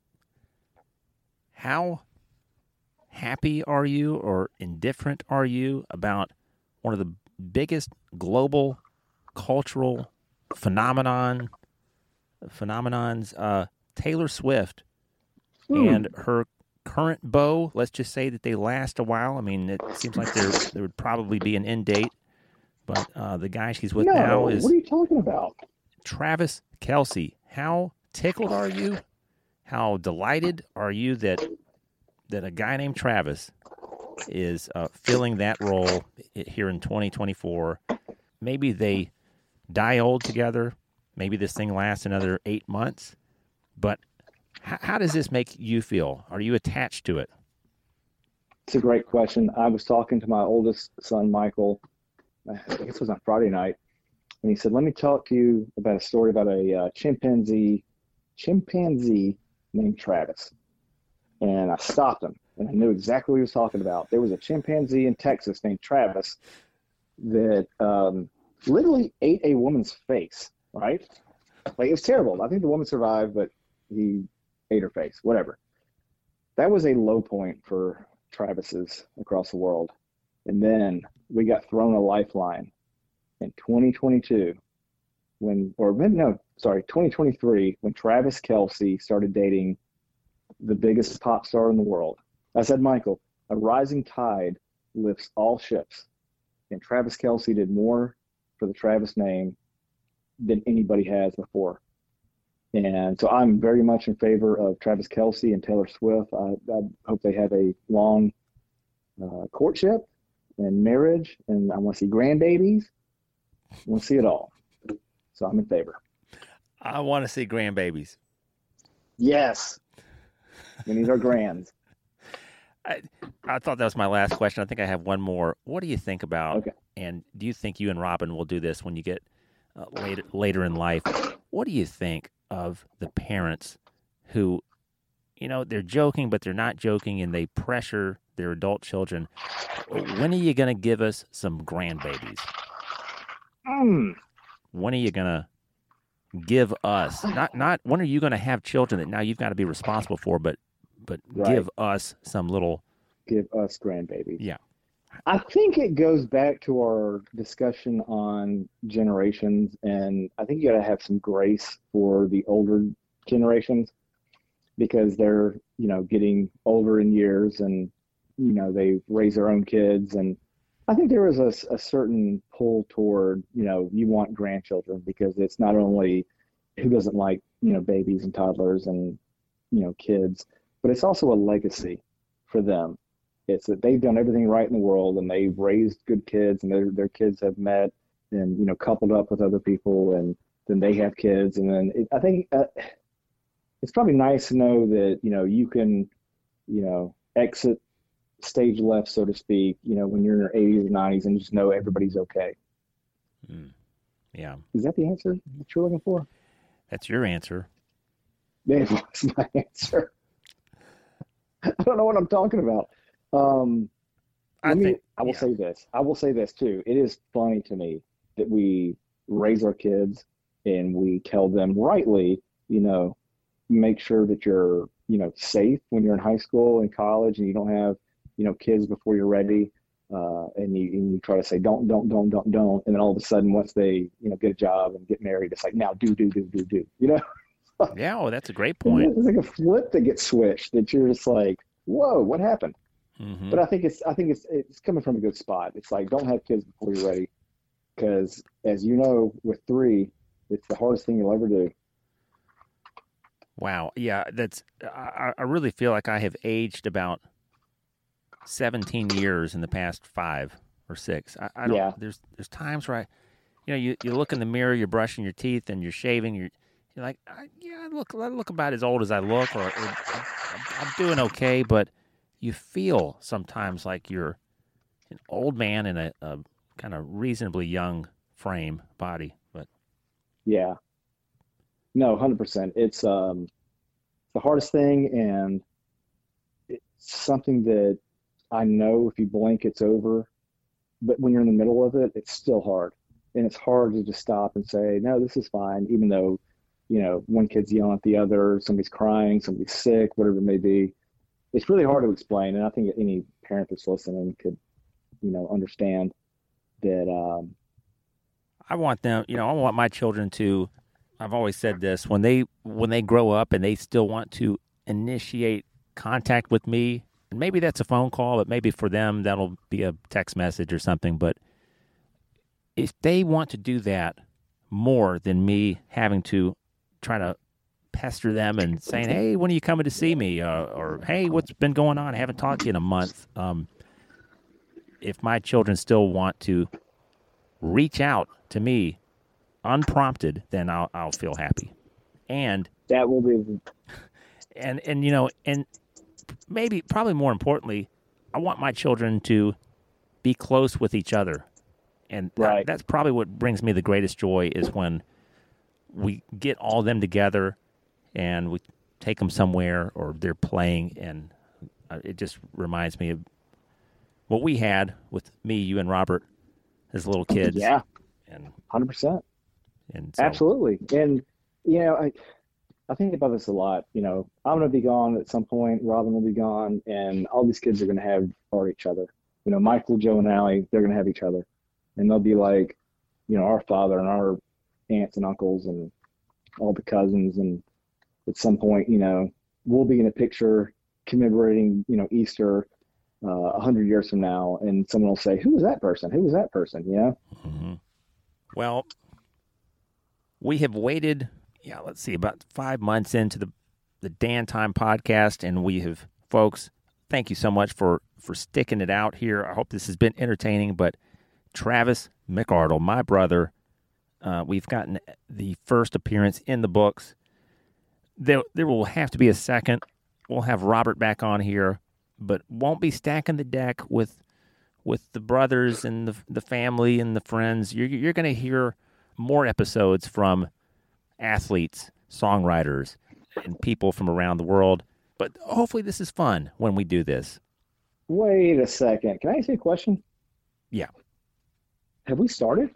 How happy are you or indifferent are you about one of the biggest global cultural phenomenon phenomenons, uh, Taylor Swift, Hmm. and her current beau? Let's just say that they last a while. I mean, it seems like there there would probably be an end date, but uh, the guy she's with No, now what is are you talking about? Travis Kelce. How tickled are you? How delighted are you that that a guy named Travis is uh, filling that role here in twenty twenty-four? Maybe they die old together. Maybe this thing lasts another eight months. But how, how does this make you feel? Are you attached to it? It's a great question. I was talking to my oldest son, Michael, I guess it was on Friday night, and he said, let me talk to you about a story about a uh, chimpanzee, chimpanzee named Travis. And I stopped him, and I knew exactly what he was talking about. There was a chimpanzee in Texas named Travis that um, literally ate a woman's face, right? Like, it was terrible. I think the woman survived, but he ate her face, whatever. That was a low point for Travis's across the world. And then we got thrown a lifeline in twenty twenty-two when, or no, sorry, twenty twenty-three, when Travis Kelce started dating the biggest pop star in the world. I said, Michael, a rising tide lifts all ships. And Travis Kelce did more for the Travis name than anybody has before. And so I'm very much in favor of Travis Kelce and Taylor Swift. I, I hope they have a long uh, courtship and marriage, and I want to see grandbabies. I want to see it all. So I'm in favor. I want to see grandbabies. Yes. We need our grands. I, I thought that was my last question. I think I have one more. What do you think about, Okay. and do you think you and Robin will do this when you get uh, later, later in life? What do you think of the parents who, you know, they're joking, but they're not joking, and they pressure their adult children? When are you going to give us some grandbabies? Mm. When are you going to give us, not, not when are you going to have children that now you've got to be responsible for, but but Right. give us some little, Give us grandbabies. yeah. I think it goes back to our discussion on generations, and I think you got to have some grace for the older generations because they're, you know, getting older in years, and you know they raise their own kids, and I think there is a, a certain pull toward, you know, you want grandchildren because it's not only who doesn't like, you know, babies and toddlers and, you know, kids, but it's also a legacy for them. It's that they've done everything right in the world, and they've raised good kids, and their their kids have met and, you know, coupled up with other people, and then they have kids, and then it, I think uh, it's probably nice to know that, you know, you can, you know, exit stage left, so to speak, you know, when you're in your eighties or nineties, and just know everybody's okay. Mm. Yeah. Is that the answer that you're looking for? That's your answer. That was my answer. I don't know what I'm talking about. Um, I let me, think, I will yeah. say this. I will say this too. It is funny to me that we raise our kids and we tell them rightly, you know, make sure that you're, you know, safe when you're in high school and college, and you don't have, you know, kids before you're ready. Uh, and you and you try to say don't, don't, don't, don't, don't, and then all of a sudden, once they, you know, get a job and get married, it's like now do, do, do, do, do. You know, Yeah, oh, that's a great point. it's like a flip that gets switched. That you're just like, whoa, what happened? Mm-hmm. But I think it's, I think it's, it's coming from a good spot. It's like don't have kids before you're ready, because as you know, with three, it's the hardest thing you'll ever do. Wow. Yeah, that's. I, I really feel like I have aged about seventeen years in the past five or six. I, I don't. Yeah. There's there's times where I, you know, you, you look in the mirror, you're brushing your teeth, and you're shaving. You're you're like, I, yeah, I look I look about as old as I look, or, or I'm, I'm doing okay, but you feel sometimes like you're an old man in a, a kind of reasonably young frame body. But Yeah. No, one hundred percent. It's um, the hardest thing, and it's something that I know if you blink, it's over. but when you're in the middle of it, it's still hard. And it's hard to just stop and say, no, this is fine, even though, you know, one kid's yelling at the other, somebody's crying, somebody's sick, whatever it may be. It's really hard to explain. And I think any parent that's listening could, you know, understand that. Um, I want them, you know, I want my children to, I've always said this, when they when they grow up and they still want to initiate contact with me, and maybe that's a phone call, but maybe for them that'll be a text message or something, but if they want to do that more than me having to try to pester them and saying, hey, when are you coming to see me? Uh, or, hey, what's been going on? I haven't talked to you in a month. Um, if my children still want to reach out to me unprompted, then I'll, I'll feel happy. And that will be, and, and, you know, and maybe probably more importantly, I want my children to be close with each other. And right. that, that's probably what brings me the greatest joy is when we get all of them together and we take them somewhere or they're playing, and it just reminds me of what we had with me, you, and Robert as little kids. Yeah, and one hundred percent. And so, absolutely. And, you know, I, I think about this a lot. You know, I'm going to be gone at some point. Robin will be gone, and all these kids are going to have are each other. You know, Michael, Joe, and Allie, they're going to have each other. And they'll be like, you know, our father and our aunts and uncles and all the cousins. And at some point, you know, we'll be in a picture commemorating, you know, Easter uh, a hundred years from now. And someone will say, who was that person? Who was that person? You know? Mm-hmm. Well, we have waited, yeah, let's see, about five months into the, the Dan Time podcast. And we have, folks, thank you so much for, for sticking it out here. I hope this has been entertaining, but Travis McArdle, my brother, uh, we've gotten the first appearance in the books. There, there will have to be a second. We'll have Robert back on here, but won't be stacking the deck with with the brothers and the the family and the friends. You're you're going to hear more episodes from athletes, songwriters, and people from around the world. But hopefully, this is fun when we do this. Wait a second. Can I ask you a question? Yeah. Have we started?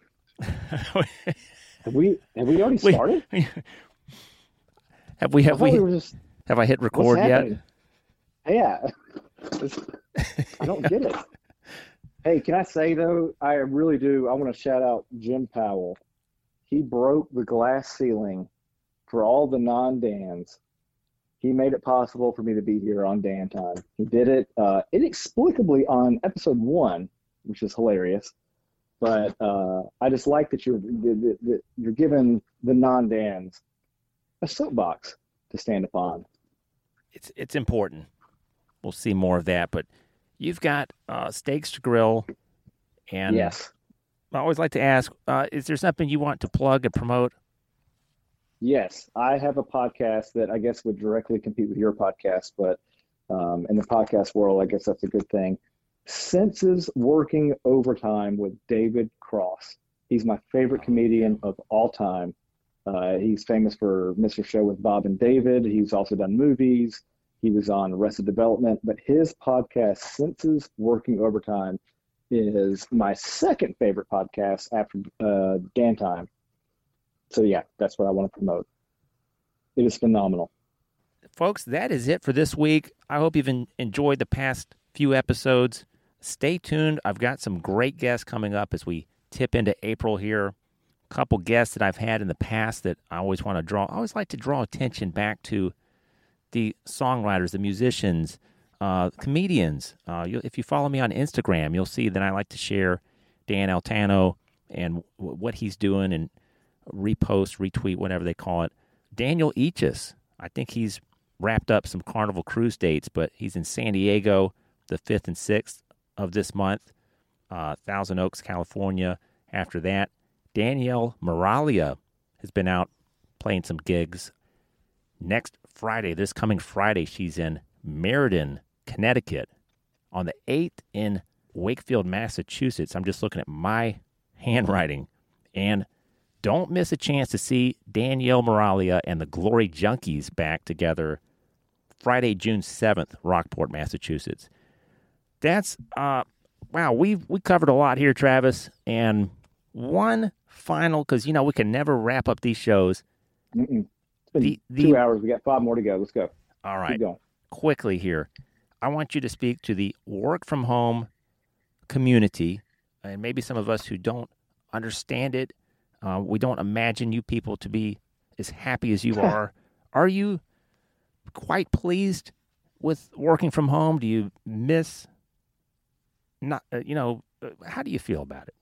have we have we already started? We, have we have we, we were just, have I hit record yet? Yeah. I don't get it. Hey, can I say though, I really do, I want to shout out Jim Powell. He broke the glass ceiling for all the non-Dans. He made it possible for me to be here on Dan Time. He did it uh, inexplicably on episode one, which is hilarious. But uh, I just like that you're that, that you're giving the non-Dans a soapbox to stand upon. It's it's important. We'll see more of that. But you've got uh, Steaks to Grill, and yes, I always like to ask: uh, is there something you want to plug and promote? Yes, I have a podcast that I guess would directly compete with your podcast, but um, in the podcast world, I guess that's a good thing. Senses Working Overtime with David Cross. He's my favorite comedian of all time. Uh, he's famous for Mister Show with Bob and David. He's also done movies. He was on Arrested Development. But his podcast, Senses Working Overtime, is my second favorite podcast after uh, Dan Time. So, yeah, that's what I want to promote. It is phenomenal. Folks, that is it for this week. I hope you've enjoyed the past few episodes. Stay tuned. I've got some great guests coming up as we tip into April here. A couple guests that I've had in the past that I always want to draw. I always like to draw attention back to the songwriters, the musicians, uh, comedians. Uh, you, if you follow me on Instagram, you'll see that I like to share Dan Altano and w- what he's doing and repost, retweet, whatever they call it. Daniel Eachus, I think he's wrapped up some Carnival Cruise dates, but he's in San Diego the fifth and sixth of this month, uh, Thousand Oaks, California. After that, Danielle Moralia has been out playing some gigs. Next Friday, this coming Friday, she's in Meriden, Connecticut. On the eighth in Wakefield, Massachusetts. I'm just looking at my handwriting. And don't miss a chance to see Danielle Moralia and the Glory Junkies back together Friday, June seventh, Rockport, Massachusetts. That's uh, wow, we we covered a lot here, Travis. And one final, because, you know, we can never wrap up these shows. Mm-mm. It's been The, the, two hours. We got five more to go. Let's go. all right, Keep going. quickly here. I want you to speak to the work from home community, and maybe some of us who don't understand it. Uh, we don't imagine you people to be as happy as you are. Are you quite pleased with working from home? Do you miss not, uh, you know, uh, how do you feel about it?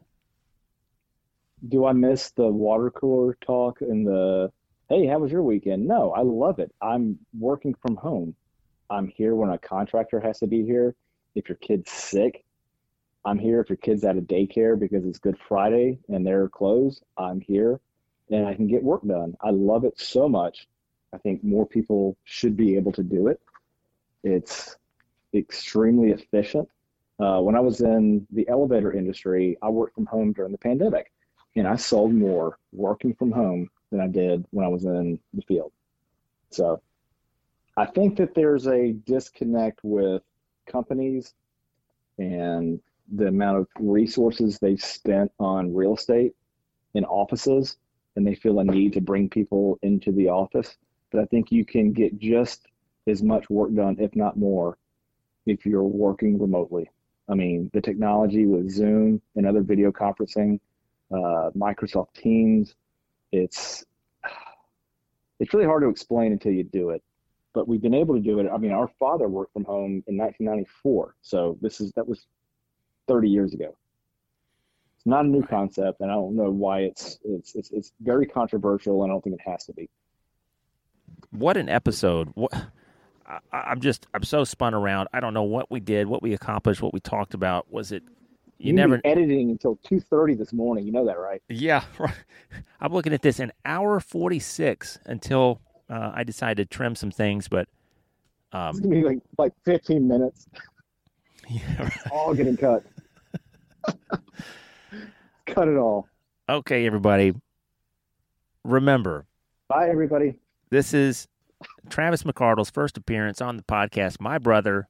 Do I miss the water cooler talk and the, hey, how was your weekend? No, I love it. I'm working from home. I'm here when a contractor has to be here. If your kid's sick, I'm here. If your kid's out of daycare because it's Good Friday and they're closed, I'm here and I can get work done. I love it so much. I think more people should be able to do it. It's extremely efficient. Uh, when I was in the elevator industry, I worked from home during the pandemic, and I sold more working from home than I did when I was in the field. So I think that there's a disconnect with companies and the amount of resources they've spent on real estate and offices, and they feel a need to bring people into the office. But I think you can get just as much work done, if not more, if you're working remotely. I mean, the technology with Zoom and other video conferencing, uh, Microsoft Teams, it's it's really hard to explain until you do it. But we've been able to do it. I mean, our father worked from home in nineteen ninety-four, so this is that was thirty years ago. It's not a new concept, and I don't know why it's it's it's, it's very controversial, and I don't think it has to be. What an episode. What, I, I'm just, I'm so spun around. I don't know what we did, what we accomplished, what we talked about. Was it, you, you never. editing until two thirty this morning. You know that, right? Yeah. Right. I'm looking at this, an hour forty-six until uh, I decided to trim some things, but. Um, it's going to be like, like fifteen minutes. Yeah. Right. All getting cut. Cut it all. Okay, everybody. Remember. Bye, everybody. This is Travis McCardle's first appearance on the podcast, my brother.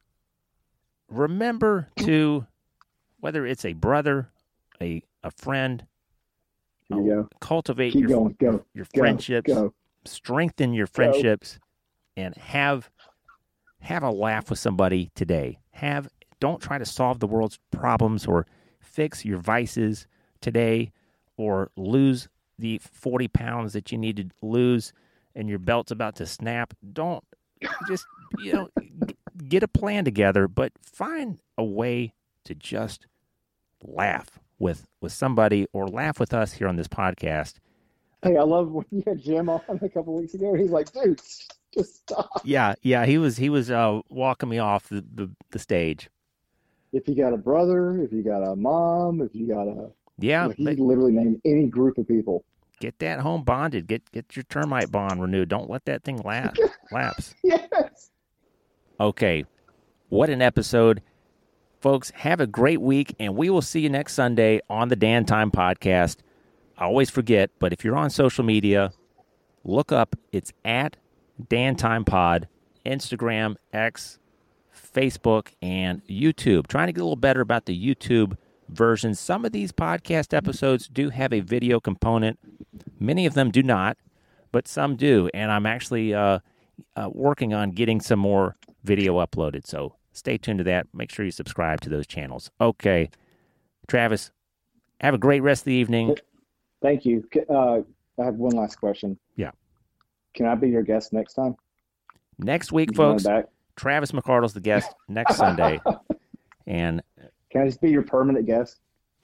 Remember to, whether it's a brother, a a friend, Here you go. cultivate Keep your, going. Go. your Go. friendships, Go. strengthen your friendships, and have have a laugh with somebody today. Have don't try to solve the world's problems or fix your vices today or lose the forty pounds that you need to lose and your belt's about to snap. Don't just, you know, get a plan together, but find a way to just laugh with, with somebody or laugh with us here on this podcast. Hey, I love when you had Jim on a couple weeks ago. He's like, dude, just stop. Yeah, yeah, he was he was uh, walking me off the, the, the stage. If you got a brother, if you got a mom, if you got a Yeah, he literally named any group of people. Get that home bonded. Get get your termite bond renewed. Don't let that thing la- lapse. Yes. Okay, what an episode. Folks, have a great week, and we will see you next Sunday on the Dan Time Podcast. I always forget, but if you're on social media, look up, it's at Dan Time Pod, Instagram, X, Facebook, and YouTube. Trying to get a little better about the YouTube version. Some of these podcast episodes do have a video component. Many of them do not, but some do. And I'm actually uh, uh, working on getting some more video uploaded. So stay tuned to that. Make sure you subscribe to those channels. Okay. Travis, have a great rest of the evening. Thank you. Uh, I have one last question. Yeah. Can I be your guest next time? Next week, You folks, want it back? Travis McCardle's the guest next Sunday. And Can I just be your permanent guest?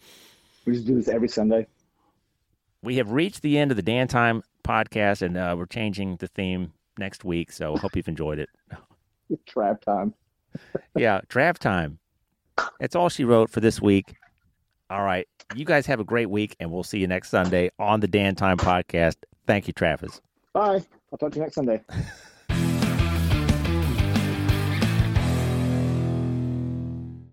We just do this every Sunday. we have reached the end of the Dan Time Podcast, and uh, we're changing the theme next week, so hope you've enjoyed it. Trap time. Yeah, draft time. That's all she wrote for this week. All right. You guys have a great week, and we'll see you next Sunday on the Dan Time Podcast. Thank you, Travis. Bye. I'll talk to you next Sunday.